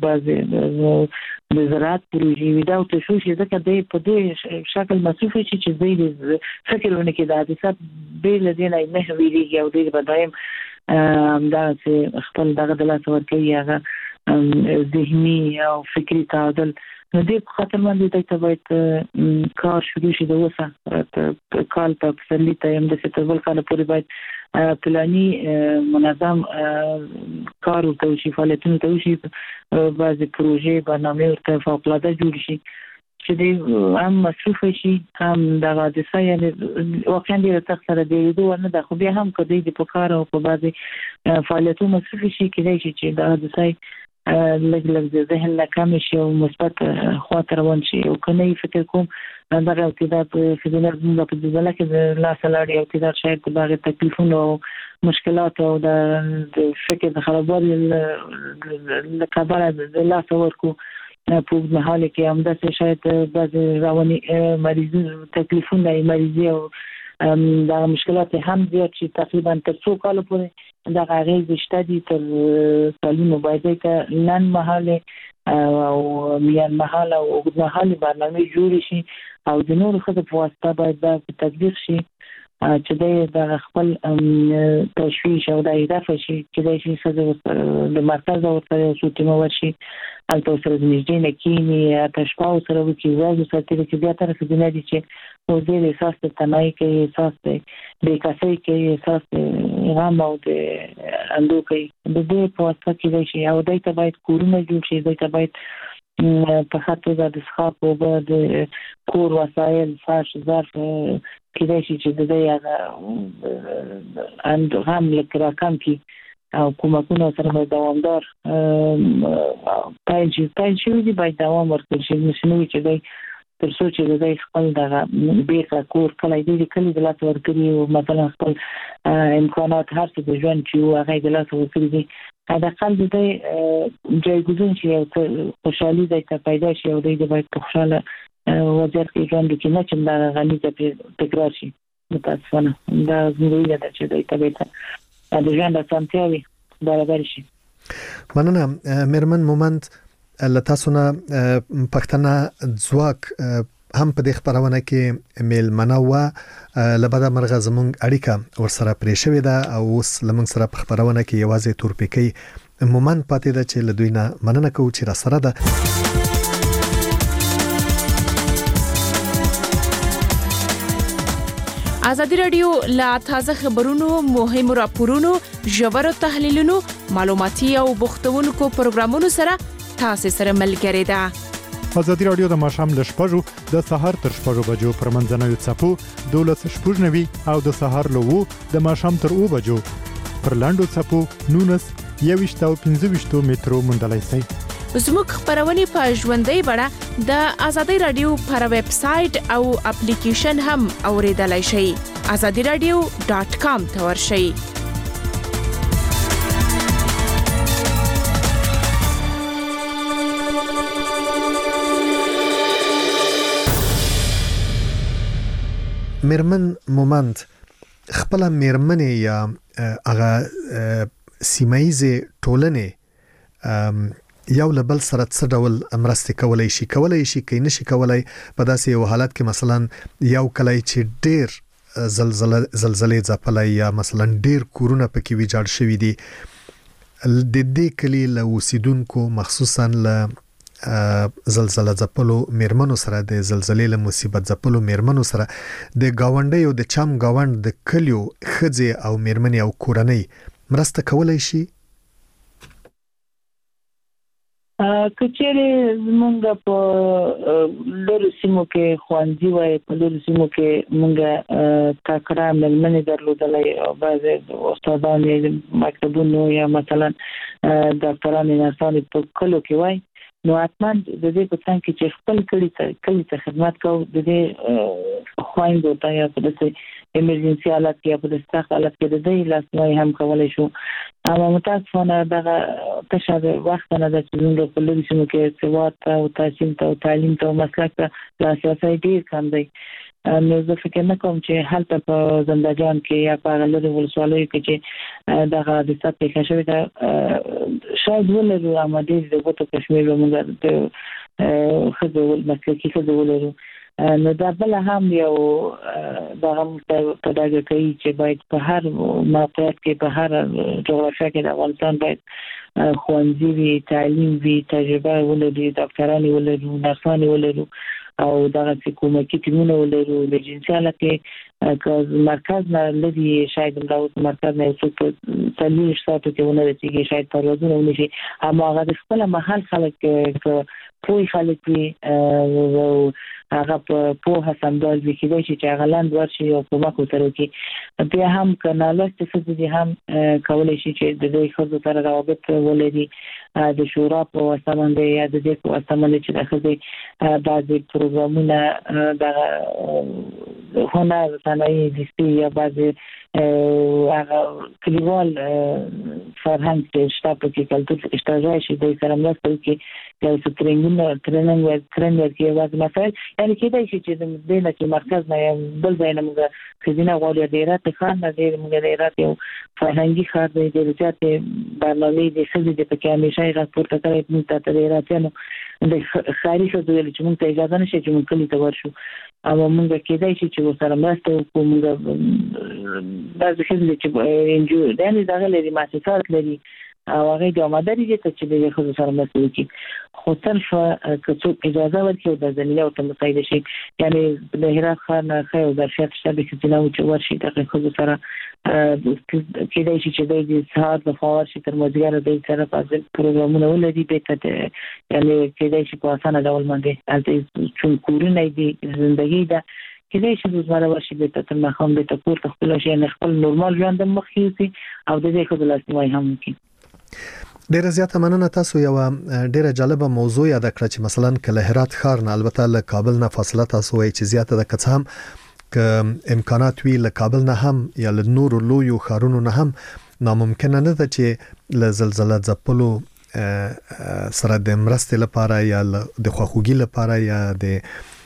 بعض د زراعت پروژې وي دا ته شو چې ځکه د په دې شکل مصرف شي چې د فکرونه کې د حادثات به لدينا نه ویلي او د بدایم دا چې خپل دغه د لاس ورکوي هغه ذهني او فکری تعادل نو دې خاطر باندې د تبعیت کار شروع شي د وسه کال په پسلی ته هم د ستبل کال پورې باید پلاني منظم کار او توشي فعالیتونه توشي بعضي پروژې برنامه ورته فوق‌العاده جوړ شي چې د هم مصرف شي هم د حادثه یعنی واقعا د تخسر دی دوه نه د خو بیا هم کدی د پکار او په بعضي فعالیتونو مصرف شي کېدای شي چې د حادثه لږ لږ د ذهن لا کم شي او مثبت خاطر روان شي او کني فکر کوم دا ابتدا په فزیکل زموږ په ځل کې د لاس لاړ یو ابتدا شاید د باغ تکلیفونو او مشکلات او د فکر د خرابوالي د کبره د لاس ورکو په محل کې هم د شاید بعض رواني مریض تکلیفونه مریضي او دا مشکلات هم زیات شي تقریبا تر څو کال پورې دا غیر شته تر سالونو باید کې نن محله او میان محله او محله برنامه جوړ شي او د نورو خدای په واسطه باید دا تطبیق شي چې د خپل تشویش او د اضافه شي چې د شي د مرکز او سره ټیم ورشي البته سره د نږدې نکینی تشپاو سره وکي واځو سره چې بیا تر څه نه دي چې او دې احساس ته تنای کې احساس ته د کاسي کې احساس ته غم او د اندو کې د دې په واسطه کې شي او دای ته باید کورونه جوړ شي دای ته باید په خاطر د اسخاپ او د کور وسایل فرش ظرف کې شي چې د دې اند هم لکه رقم کې او کومکونه سره دوامدار پایل چې پایل شي دی باید دوام ورکړي چې نشنوي چې دی تر څو چې د خپل دغه بیخه کور کله دې کله د لاس ورکړي او مثلا خپل امکانات هر څه د ژوند چې هغه د لاس ورکړي دي دا خپل د جایګزین چې خوشحالي د پیدا شي او د باید خوشاله وضعیت کې ژوند کې نه چې دا غني د تکرار شي متاسفانه دا زموږ د چې د طبيعت د ژوند سمتیاوي برابر شي
مننه مرمن مومند لتاسو نه پښتنه ځواک هم په دې خبرونه کې میلمنه و لبدا مرغه زمونږ اړیکه ورسره پرې شوې ده او اوس لمنګ سره په خبرونه کې یوازې تورپیکي مومند پاتې ده چې لدوی نه مننه کوم چې را سره ده.
ازادي رادیو لا تازه خبرونو مهمو راپورونو ژورو تحلیلونو معلوماتي او بوختونکو پروګرامونو سره تاسو سره ملګری ده.
ازادي رادیو د ماشام ل شپږو د سهار تر شپږو بجو پر منځنوي چپو دولس شپږنوي او د سهار له وو د ماشام تر او بجو پر لاندو چپو نونس یويشت او پنځه مترو مندلای سي.
زموږ خبرونه په ژوندۍ بڼه د ازادي رادیو پر ویب سټ او اپلیکیشن هم اوریدلای شئ. azadi radio dot com ته ورشئ.
مرمن مومند خپل مرمنه یا هغه سیمایزه ټولنه یو لبل سره څه ډول امرسته کولای شي کولای شي کین شي کولای په داسې یو حالت کې مثلا یو کلای چې ډیر زلزلہ زلزلې ځپلای یا مثلا ډیر کورونه پکې ویجاړ شوی دي د دې کلی له اوسیدونکو مخصوصا له زلزلہ ځپلو میرمنو سره د زلزلې له مصیبت ځپلو میرمنو سره د گاونډي او د چم گاوند د کلیو خځې او میرمنې او کورنۍ مرسته کولای شي.
کچېره زمونږ په لوري سیمو کې خوانځي وای په لوري سیمو کې مونږه تاکرا ملمنې درلودلای او بعضي استادان مکتبونو یا مثلا ډاکټرانو نرسانو په کلو کې وای نو اتمن د دې په څنګه کې چې خپل کلی ته کلی ته خدمت کوو د دې خوایندو ته یا په دې ایمرجنسي حالت کې په دې سخت حالت کې د دې لاسنوي هم کولای شو. اما متاسفانه دغه تشه وخت نه د څنګه په لوري سیمو کې سواد او تحصیل او تعلیم او مسلک ته لاسرسي ډیر کم دی نو زه فکر نه کوم چې هلته په زندګان کې یا په لری ولسوالۍ کې چې دغه د ساتي کښوي دا شاید ولرو اماده د وټو کشمیر موږ د خدو مسلکي خدو ولرو نو دا بل هم یو دغه په دغه کې چې باید په هر موقعیت کې په هر جغرافیه کې د افغانستان باید خوندې وي تعلیم وي تجربه ولري ډاکټران ولري نرسان ولري او دغه حکومتي ټیمونه ولرو د جنسیاله کې که مرکز نه لري شاید د مرکز نه څو تلوي شاتو کې ونه رسیږي شاید پروازونه ونشي اما هغه خپل محل خلک که پوي خلک وي او هغه په هڅندل وي چې هغه لاند ورشي او کومک وکړي بیا هم کناله څه هم کولای شي چې د دوی خزو سره روابط ولري د شورا په واسطه باندې یا د دې په واسطه باندې چې دغه بعضي پروګرامونه د هنر صنایع دستي یا بعضي هغه کلیوال فرهنګ چې شته په کلتور کې شته شي د سره مرسته کوي یو څه ټریننګ ټریننګ ور ټریننګ کې واځي مثلا یعنی کېدای شي چې د دې نه مرکز نه بل ځای نه موږ خزینه غوړي د رات خان نه د موږ د رات یو فرهنګي خار دی د رات برنامه د خزې د پکې همیشه راپورته کوي موږ ته د راتانو د خاري شو د چې موږ ته اجازه نشي چې موږ کلی ته ورشو او موږ کېدای شي چې وسره مرسته وکړو موږ بعض خزې چې انجو د دغه لري مؤسسات لري او هغه د آماده دي چې د خزو سره مرسته وکړي خو صرف که څوک اجازه ورکړي د ځنیله او تمساید شي یعنی د هرات خان خو د شرط شته چې نو چې ورشي د خزو سره کېدای شي چې د سهار د فوار شي تر مازیګر د سره په پروګرامونه ولري به ته یعنی کېدای شي په اسانه ډول باندې البته چې کورونه دي ژوندۍ ده کله چې د زما ورشي به ته مخام به ته کور خپل شي نه خپل نورمال ژوند مخکې او د دې خو د لاسنیوي هم کوي
ډیره زیاته مننه تاسو یو ډیره جالبه موضوع یاد کړ چې مثلا کله هرات ښار نه البته له کابل نه فاصله تاسو وایي چې زیاته د کڅ هم ک امکانات وی له کابل نه هم یا له نور لوی خارونو نه هم ناممکن نه ده چې له زلزلہ ځپلو سره د مرستې لپاره یا د خوخوږي لپاره یا د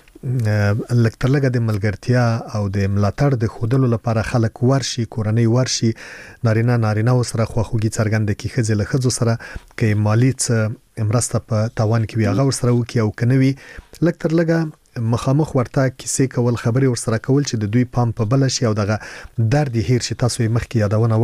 لکترلګه د ملګرتیا او د ملاتړ د خودلو لپاره خلک ورشي کورنۍ ورشي نارینه نارینه سره خوخوږي څرګند کی خځه له خځو سره کې مالی څه مرسته په تاوان کې وی هغه سره وکي او کنوي لکترلګه مخامخ ورته کیسې کول خبري ور سره کول چې د دوی پام په بل شي او دغه درد هیر شي تاسو یې مخکې یادونه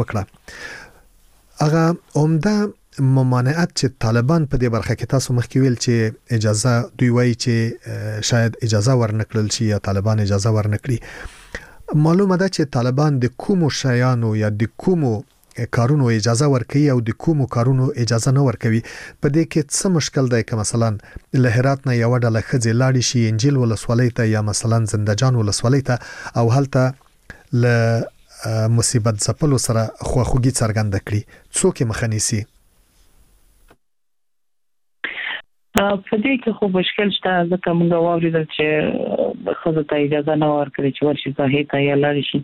وکړه هغه عمده ممانعت چې طالبان په دې برخه کې تاسو مخکې ویل چې اجازه دوی وایي چې شاید اجازه ورنکړل شي یا طالبان اجازه ورنکړي معلومه ده چې طالبان د کومو شیانو یا د کومو کارونو اجازه ورکوي او د کومو کارونو اجازه نه ورکوي په دې کې څه مشکل دی که مثلا له هرات نه یو ډله خځې لاړې شي انجیل ولسوالۍ ته یا مثلا زندجان ولسوالۍ ته او هلته له مصیبت ځپلو سره خواخوږي څرګنده کړي څوک یې مخه نیسي
په دې کې خو مشکل شته ځکه موږ واورېدل چې خزه ته اجازه نه ورکړي چې ورشي ځای ته یا لاړ شي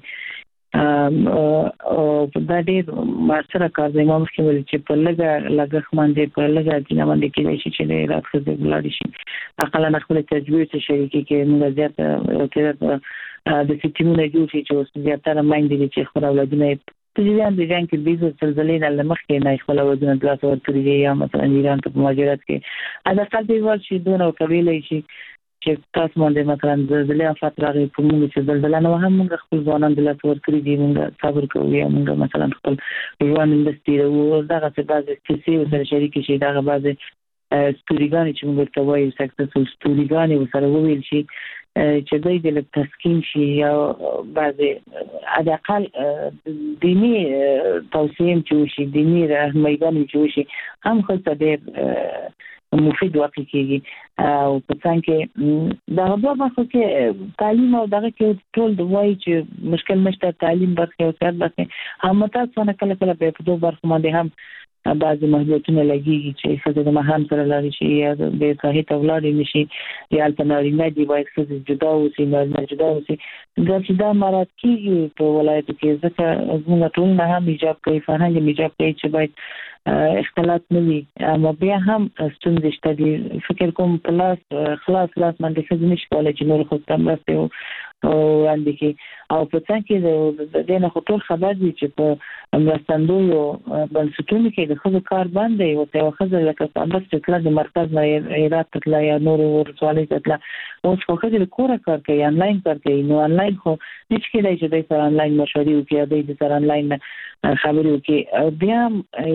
او دا ډېر ماسره کار دی ما مخکې ویل چې په لږه لږه باندې په لږه چې باندې کې شي چې رات خزه لاړ شي اقل نه خپل تجربه شریکي کې موږ زیات کېږي د سیټیمونه جوړ شي چې زیاتره مایندې چې خپل اولادونه تجربه د ځان کې د زلزلې نه مخکې نه خپل وزن د لاس ورکړي یا مثلا ایران په مهاجرت کې ادا کال دی ورشي دونه قبيله شي چې تاسو باندې مثلا د زلزلې افات راغلي په موږ چې زلزلہ نه هم موږ خپل ځوانان د لاس ورکړي دي موږ صبر کوو یا موږ مثلا خپل ژوند اندستري او دغه څه بعضې کیسې سره شریک شي دغه بعضې ستوريګانې چې موږ ته وایو سکسسفل ستوريګانې سره وویل شي چې دوی د تسکین شي یا بعضې اقل دینی توصیه چې شي دینی راهنمایي چې شي هم خو ډېر مفید واقع کیږي او په څنګه دا په واقع کې تعلیم او دغه کې ټول د وایي چې مشکل نشته تعلیم برخه او کار برخه هم تاسو نه کله کله په دوه برخه باندې هم بعضی محدودیتونه لګیږي چې خزه د مهام سره لاړ شي یا د صحیح تولاد نشي یا البته نه دی باید خزه جدا اوسي نه جدا اوسي دا چې دا مراد کیږي په ولایت کې ځکه موږ ټول نه هم ایجاب کوي فرهنګ ایجاب کوي چې باید اختلاط نه وي اما بیا هم ستونزې شته دي فکر کوم پلاس خلاص خلاص باندې خزه نشي کولای چې نور خو تم راځي وړاندې کې او په څنګه کې د دې نه خطر خبر دي چې په مرستندویو بنسټونو کې د خپل کار باندې او ته خزر لکه څنګه چې کله د مرکز نه ایرات تطلا یا نور ورسوالي تطلا اوس خو خزر کوره کار کوي انلاین کار کوي نو انلاین خو هیڅ کې دی چې د سره انلاین مشورې وکړي د سره انلاین خبرې وکړي بیا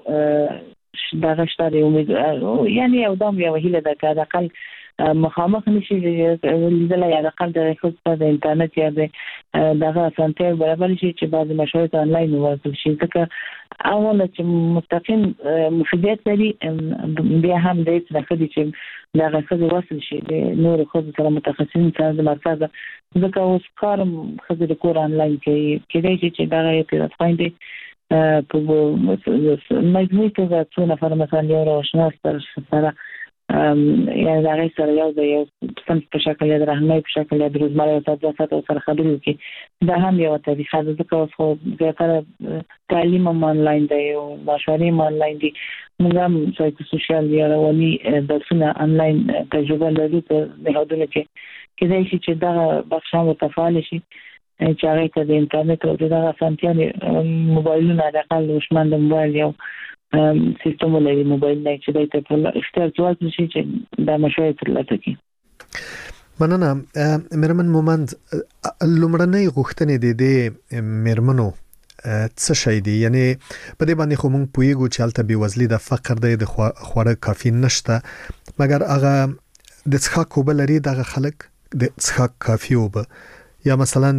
یو دا غشتاري امید یعنی یو دام یو هیله ده چې د اقل مخامخ نشي لیدل یا د اقل د خود په انټرنیټ یا د دغه اسانتیا برابر شي چې بعض مشورې انلاین ورکړل شي ځکه اوله چې مستقیم مفیدیت لري بیا هم د دې څخه چې دغه څه وصل شي د نور خود سره متخصصین سره د مرکز ځکه اوس کارم خزر کور انلاین کې کېدای چې دغه یو پیدا فایندي په مجموعي توګه څو نفر مثلا یو روشناس سره یعنی دا غي سره یو د یو سم په شکل د راهنمای په شکل د روزمره او تدریسات سره خبرې وکړي دا هم یو طریقه ده ځکه خو زیاتره تعلیم آنلاین دی او مشورې آنلاین دي موږ هم سایکو سوشل یا رواني درسونه آنلاین تجربه لرو په نهادونو کې کله چې دا بخښه متفاعل شي چې هغه ته د انټرنیټ او د اسانتیاو موبایلونو د اقل وشمن د موبایل یو سیستم لري موبایل نه چې د ته اختیار جواز نشي چې دا مشوره ترلاسه کړي
مننه مرمن مومند لومړنۍ غوښتنې د دې مرمنو څه شي دي یعنی په دې باندې خو مونږ پویګو چې الته بي وزلي د فقر دی د خوړه کافي نشته مګر هغه د څخه کوبل لري دغه خلک د څخه کافي وب یا مثلا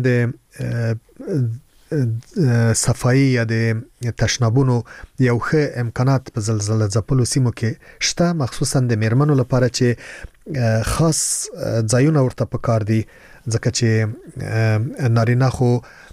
د صفایي یا د تشنابونو یو ښه امکانات په زلزلې ځپلو سیمو کې شته مخصوصا د میرمنو لپاره چې خاص ځایونه ورته پکار دي ځکه چې نارینه خو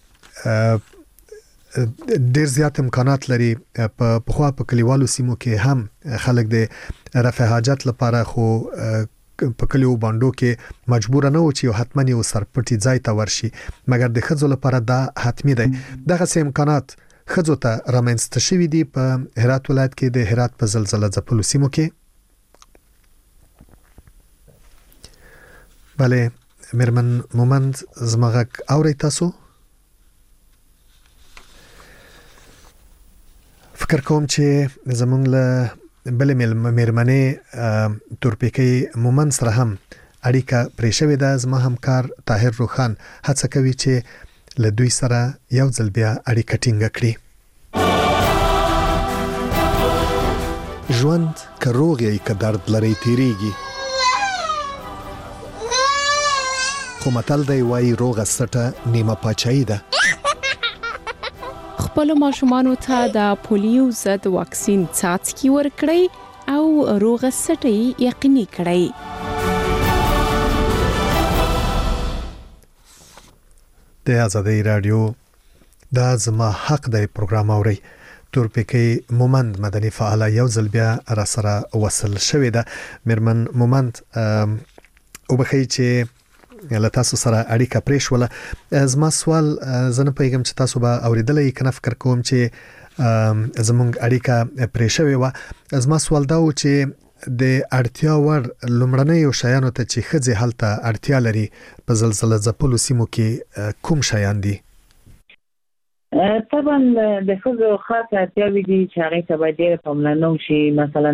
ډیر زیات امکانات لري په خو په کلیوالو سیمو کې هم خلک د رفع حاجت لپاره خو په کلیو باندې کې مجبور نه و چې حتماً یو سرپټي ځای ته ورشي مګر د خځو لپاره دا حتمی دی دغه سه امکانات خځو ته رامنځته شوي دي په هرات ولایت کې د هرات په زلزلې ځپلو سیمو کې bale مرمن مومند زمغه اوري تاسو فکر کوم چې زمونږ له بل میرمنې تورپیکي مومن سره هم اړیکه پرې شوې ده زما همکار طاهر روخان هڅه کوي چې له دوی سره یو ځل بیا اړیکه ټینګه کړي ژوند که روغ یې که درد لري تیریږي خو متل دی وایي روغه سټه نیمه پاچاهي ده
خپل ماشومانو ته د پولیو ضد واکسین څاڅکي ورکړئ او روغه سټي یقیني کړئ
د آزادۍ رادیو د زما حق دی پروګرام اوري تورپیکي مومند مدني فعال یو ځل بیا را سره وصل شوې ده مرمن مومند او بخی چې له تاسو سره اړیکه پرې شوله زما سوال زنه پیغام چې تاسو به اوریدلې کنه فکر کوم چې زمونږ اړیکه پرې شوې و زما سوال دا و چې د اړتیا ور لمړنۍ شیانو ته چې خځه حالته اړتیا لري په زلزلې ځپلو سیمو کې کوم شیان دي
طبعا د خځو خاصه اړتیاوې دي چې هغه ته باید ډېر پاملرنه وشي مثلا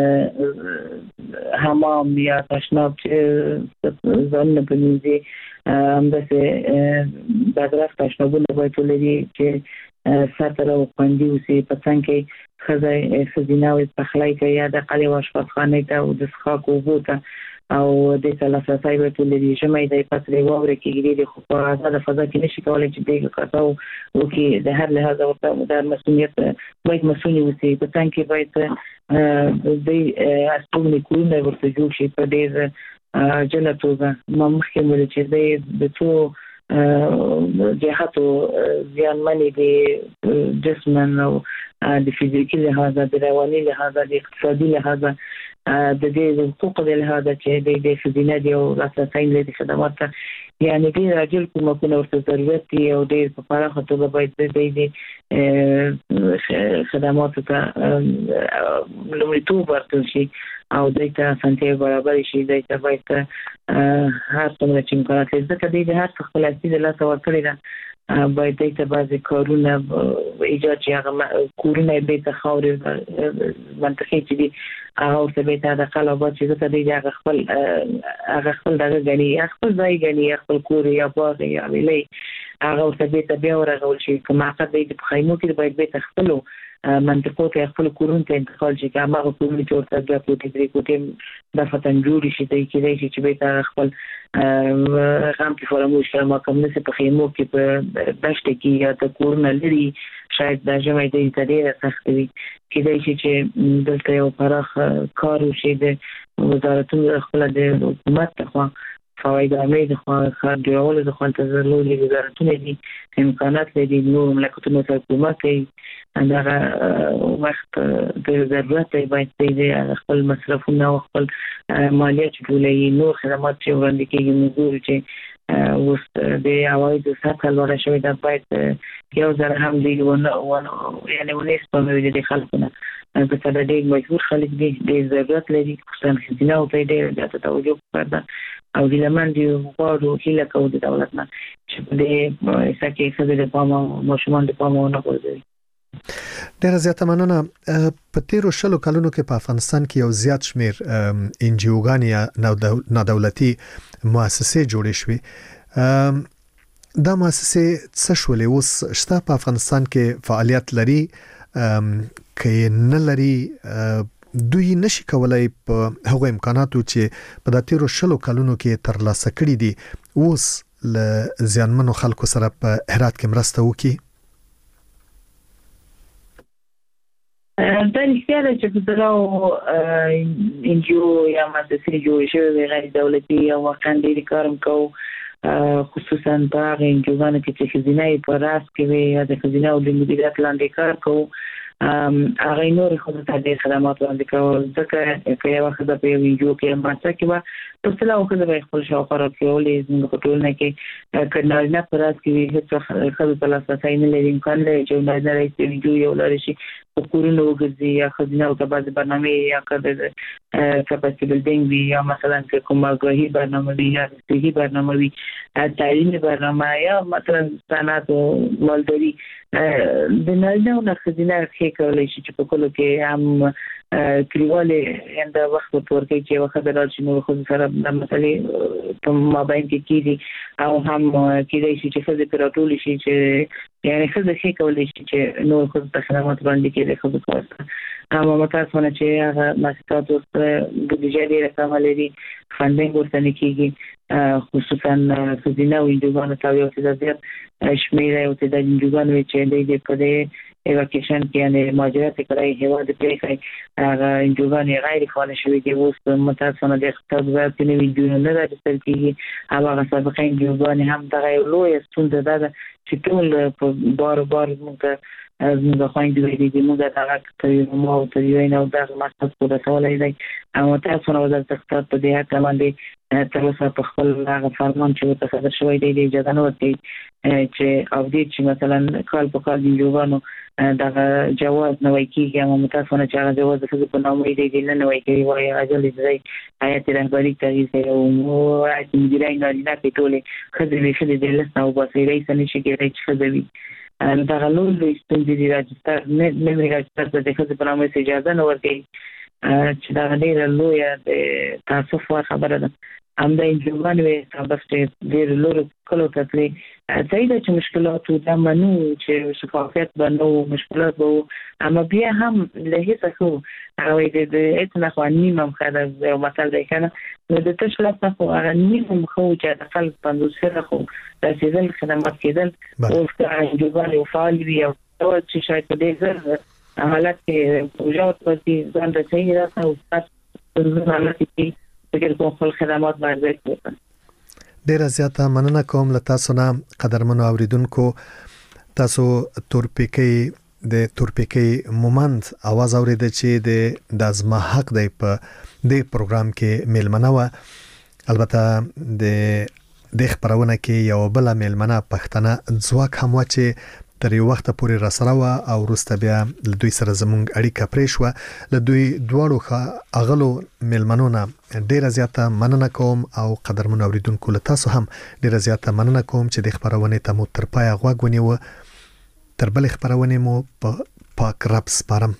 د حمام یا تشناب چې ځان په نيزي همداسې بدرخ تشنابونه باید ولري چې ساتره او خوندي اوسي په څنګه خځه خزینه او پخلای کوي یا د قلي واشپخانه ته او د څښاک اوبو ته او د ثلاثه باید ولري شمه د پاتري وره کې د خو په آزاد فضا کې نشي کولای چې دغه کارو وکي د هر لحاظ ورته د مسؤلیت باید مسؤل وي په څنګه باید د اصلي کولونه ورته جوړ شي په دې جلاتوګه مخکې مل چې د څو جهاتو ځانمنې دي جسمن او د فزیکي لحاظ د رواني لحاظ د اقتصادي لحاظ د دې حقوق د لحاظ چې د دې خدمات دی او لاسرسي لري خدمات یعنی دې راجل کومه کومه ورته ضرورت دی او دې په پراخه توګه باید د دې خدمات ته لومړیتوب ورکړل شي او دایته سنتي برابر شي دایته باید هر څومره چې امکانات لري ځکه د هر څه خلاصي د لاس ورکړي ده باید دایته بعضی کارونه ایجاد شي هغه کورونه به ته خاورې منطقي چې دي هغه ورته به ته د قلبات چې ته دی هغه خپل هغه خپل دغه غني خپل ځای غني خپل کور یا باغ یا ویلې هغه ورته به ته بیا ورغول شي کوم عقد دی په خیمو کې باید به ته خپل منطقو ته خپل کورونه ته انتقال شي که هغه کورونه چې ورته بیا کوټې درې کوټې د فتن جوړ شي د کې دی چې به ته خپل غم کې فراموش کړه ما کوم څه په خیمو کې په دشت کې یا د کورونه لري شاید د جمعي د ډېر سخت وي کېدای شي چې دلته یو پراخ کار وشي د وزارتونو خپل د حکومت خوا فواید امید خو خار جوړول د خپل تزلولي وزارتونه دي امکانات لري نو مملکتونو ته حکومت کوي دا وخت د ضرورت باید د خپل مصرفونه او خپل مالیات ټولې نو خدمات چې وړاندې کیږي موږ چې اوس د عوایدو سطح لوړه شوې ده باید یو ځل هم دی ونه یعنی ونه سپموي د خلکو نه په څه د مجبور خلک دي د ضرورت لري خصوصا خزینه او په دې د توجه پرده او د لمن دی غواړو هله کو د دولت نه چې د سکه څه د پامو مشمون د پامو نه کوي.
ډیره زیاته مننه. په تیرو شلو کلونو کې په افغانستان کې یو زیات شمیر ان جی اوګان یا نه دولتي مؤسسې جوړې شوې. دا مؤسسې څه شولې اوس شته په افغانستان کې فعالیت لري کې نه لري دوی نشي کولای په هغه امکاناتو چې په د تیرو شلو کلونو کې ترلاسه کړي دي اوس ل ځانمنو خلکو سره په هرات کې مرسته وکړي.
دا رښتیا ده چې په دغه ان جی او یا مؤسسې جوړې شوې غیر دولتي او واقعا ډېر کار کوي خصوصا په هغه ان جی اوګانو کې چې خزینه یې په راس کې وي یا د خزینه او د مدیریت لاندې کار کوي هغه نور خو ته د خدمات وړاندې کول ځکه چې یو وخت په یو ویډیو کې ماته کې و په څلور خو د خپل شاوخوا کولې زموږ په ټولنه کې کډنال نه پراس کې هیڅ خبره په لاس نه لري امکان لري چې نه نه راځي ویډیو یو لري شي په کورونو وګرځي یا خزینه او کباز برنامه یا کده کپاسټي بلډینګ وی یا مثلا کوم غوهي برنامه وی یا صحي برنامه وی تعلیمي برنامه یا مثلا صنعت او مالداري د نړۍ نه خزینه کې کولای شي چې په کولو کې هم کلیواله انده وخت ورکړي چې وخت درځي نو خو سره د مسلې په مابین کې کیږي او هم کېدای شي چې څه د پروتول شي چې یعنی څه د ښه کولای شي چې نو خو د خدمات باندې کې د خو کوسته اما متاسفانه چې هغه مؤسسات اوس د بودیجې ډیره کمه لري فاندینګ ورته نه کیږي خصوصا خزینه او انجوګانو ته یو څه زیات شمیر او ته د انجوګانو چې د دې په دې ایواکیشن کې یعنی ماجرات کوي هوا د پریکای هغه انجوګانې غیر فعال شوي دي اوس متاسفانه د اقتصاد وضعیت کې نوې جوړونه نه راځي کیږي هغه سابقه انجوګانې هم دغه لوی ستونزه ده چې ټول په بار بار موږ زموږ خويندې دې دې موږ دا کوي مو او ته یې نه دا ماستر په تاسو دی او تاسو نو د اقتصاد په دې اړه باندې تر اوسه په خپل هغه فرمان چې تاسو صدر شوی دی د اجازه نه ورته چې او دې چې مثلا کال په کال انجوګانو دا جواز نه وای کیږي هم متاسفانه چې هغه جواز د څه په نامه دی نه وای کوي وای اجل دې آیت رهبری کوي او راځي مدیرای نه نه کېټولې خدای دې دې لسنه او باسي رئیس نشي کېږي چې خدای ان دا غلول د ستونزې دی راځي نه نه مې راځي د خدای په نامه اجازه نه ورکړي چې دا ډېر لوی د تاسو خبره ده هم د انجوګانو سابقه ډېر لوی کلو تکلی صحیح ده چې مشکلات د منو چې شفافیت باندې مشکلات وو اما بیا هم له هیڅ څه هغه د اتنا خواني مم خدای او مثال دی کنه نو د تشکیلات څخه هغه نیم خو چې د خلک باندې سره خو د سیدل خدمات کېدل او د انجوګانو فعال وي او چې شاید په دې ځل حالت کې پروژه ورته ځان د صحیح راځي او تاسو حالت کې فکر کوم خپل خدمات باندې وکړئ.
ډیره زیاته مننه کوم له تاسو نه قدرمنو اوریدونکو. تاسو تورپیکي د تورپیکي مومند आवाज اوریدل چې د دازما حق دی په دې پروګرام کې میلمنه و. البته د د خبرونه کې یو بل میلمنه پښتنه ځواک هم و چې تر یو وخت پورې راسره و او وروسته بیا له دوی سره زموږ اړیکه پرې شوه. له دوی دواړو اغلو ملمنو نه ډیره زیاته مننه کوم او قدرمن اوریدونکو له تاسو هم ډیره زیاته مننه کوم چې د خبرونه ته مو تر پای غوږ ونیو. تر بل خبرونه مو په پاک رب سپارم.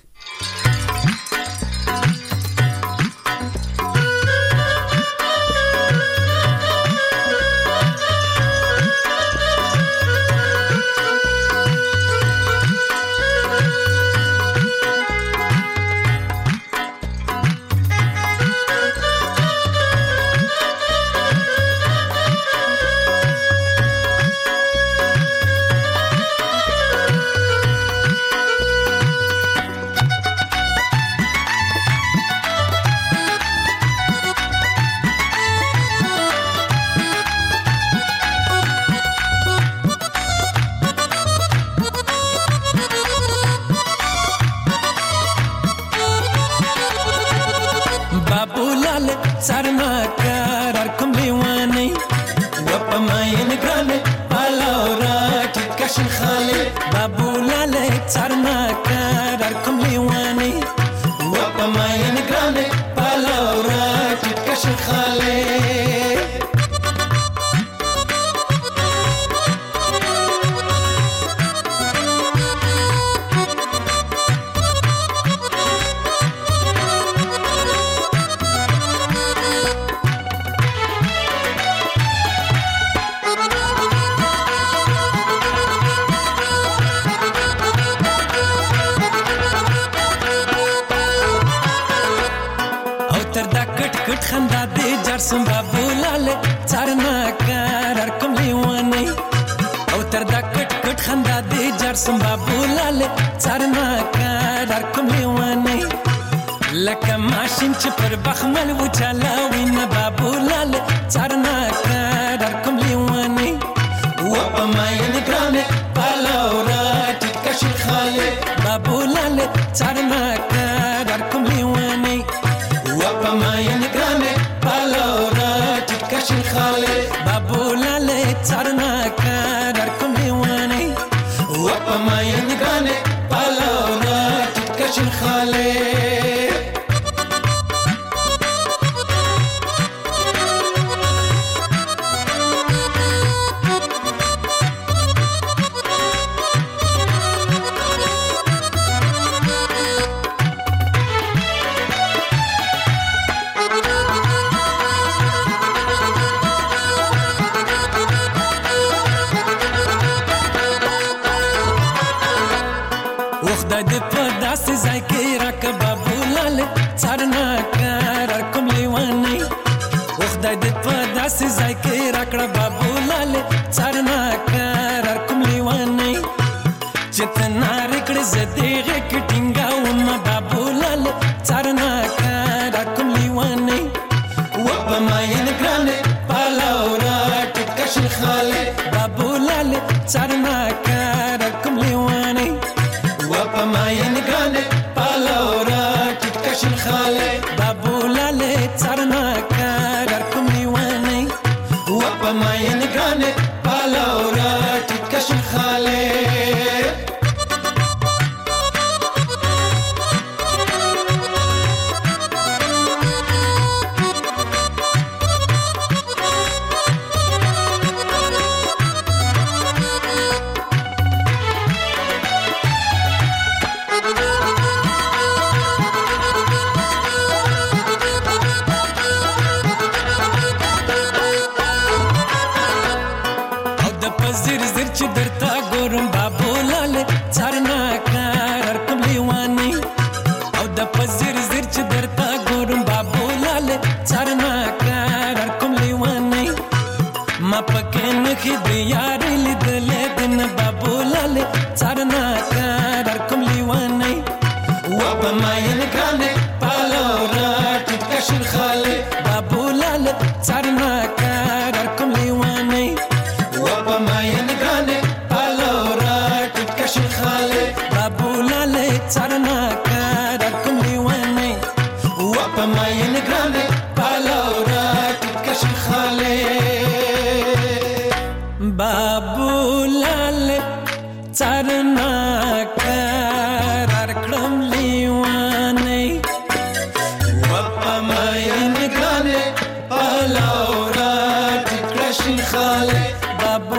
څارنا قرار کړم لیوانې وپا ماین ګانې پلاورا ټکرشن خاله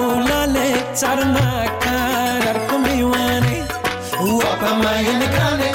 بابولاله څارنا قرار کړم لیوانې وپا ماین ګانې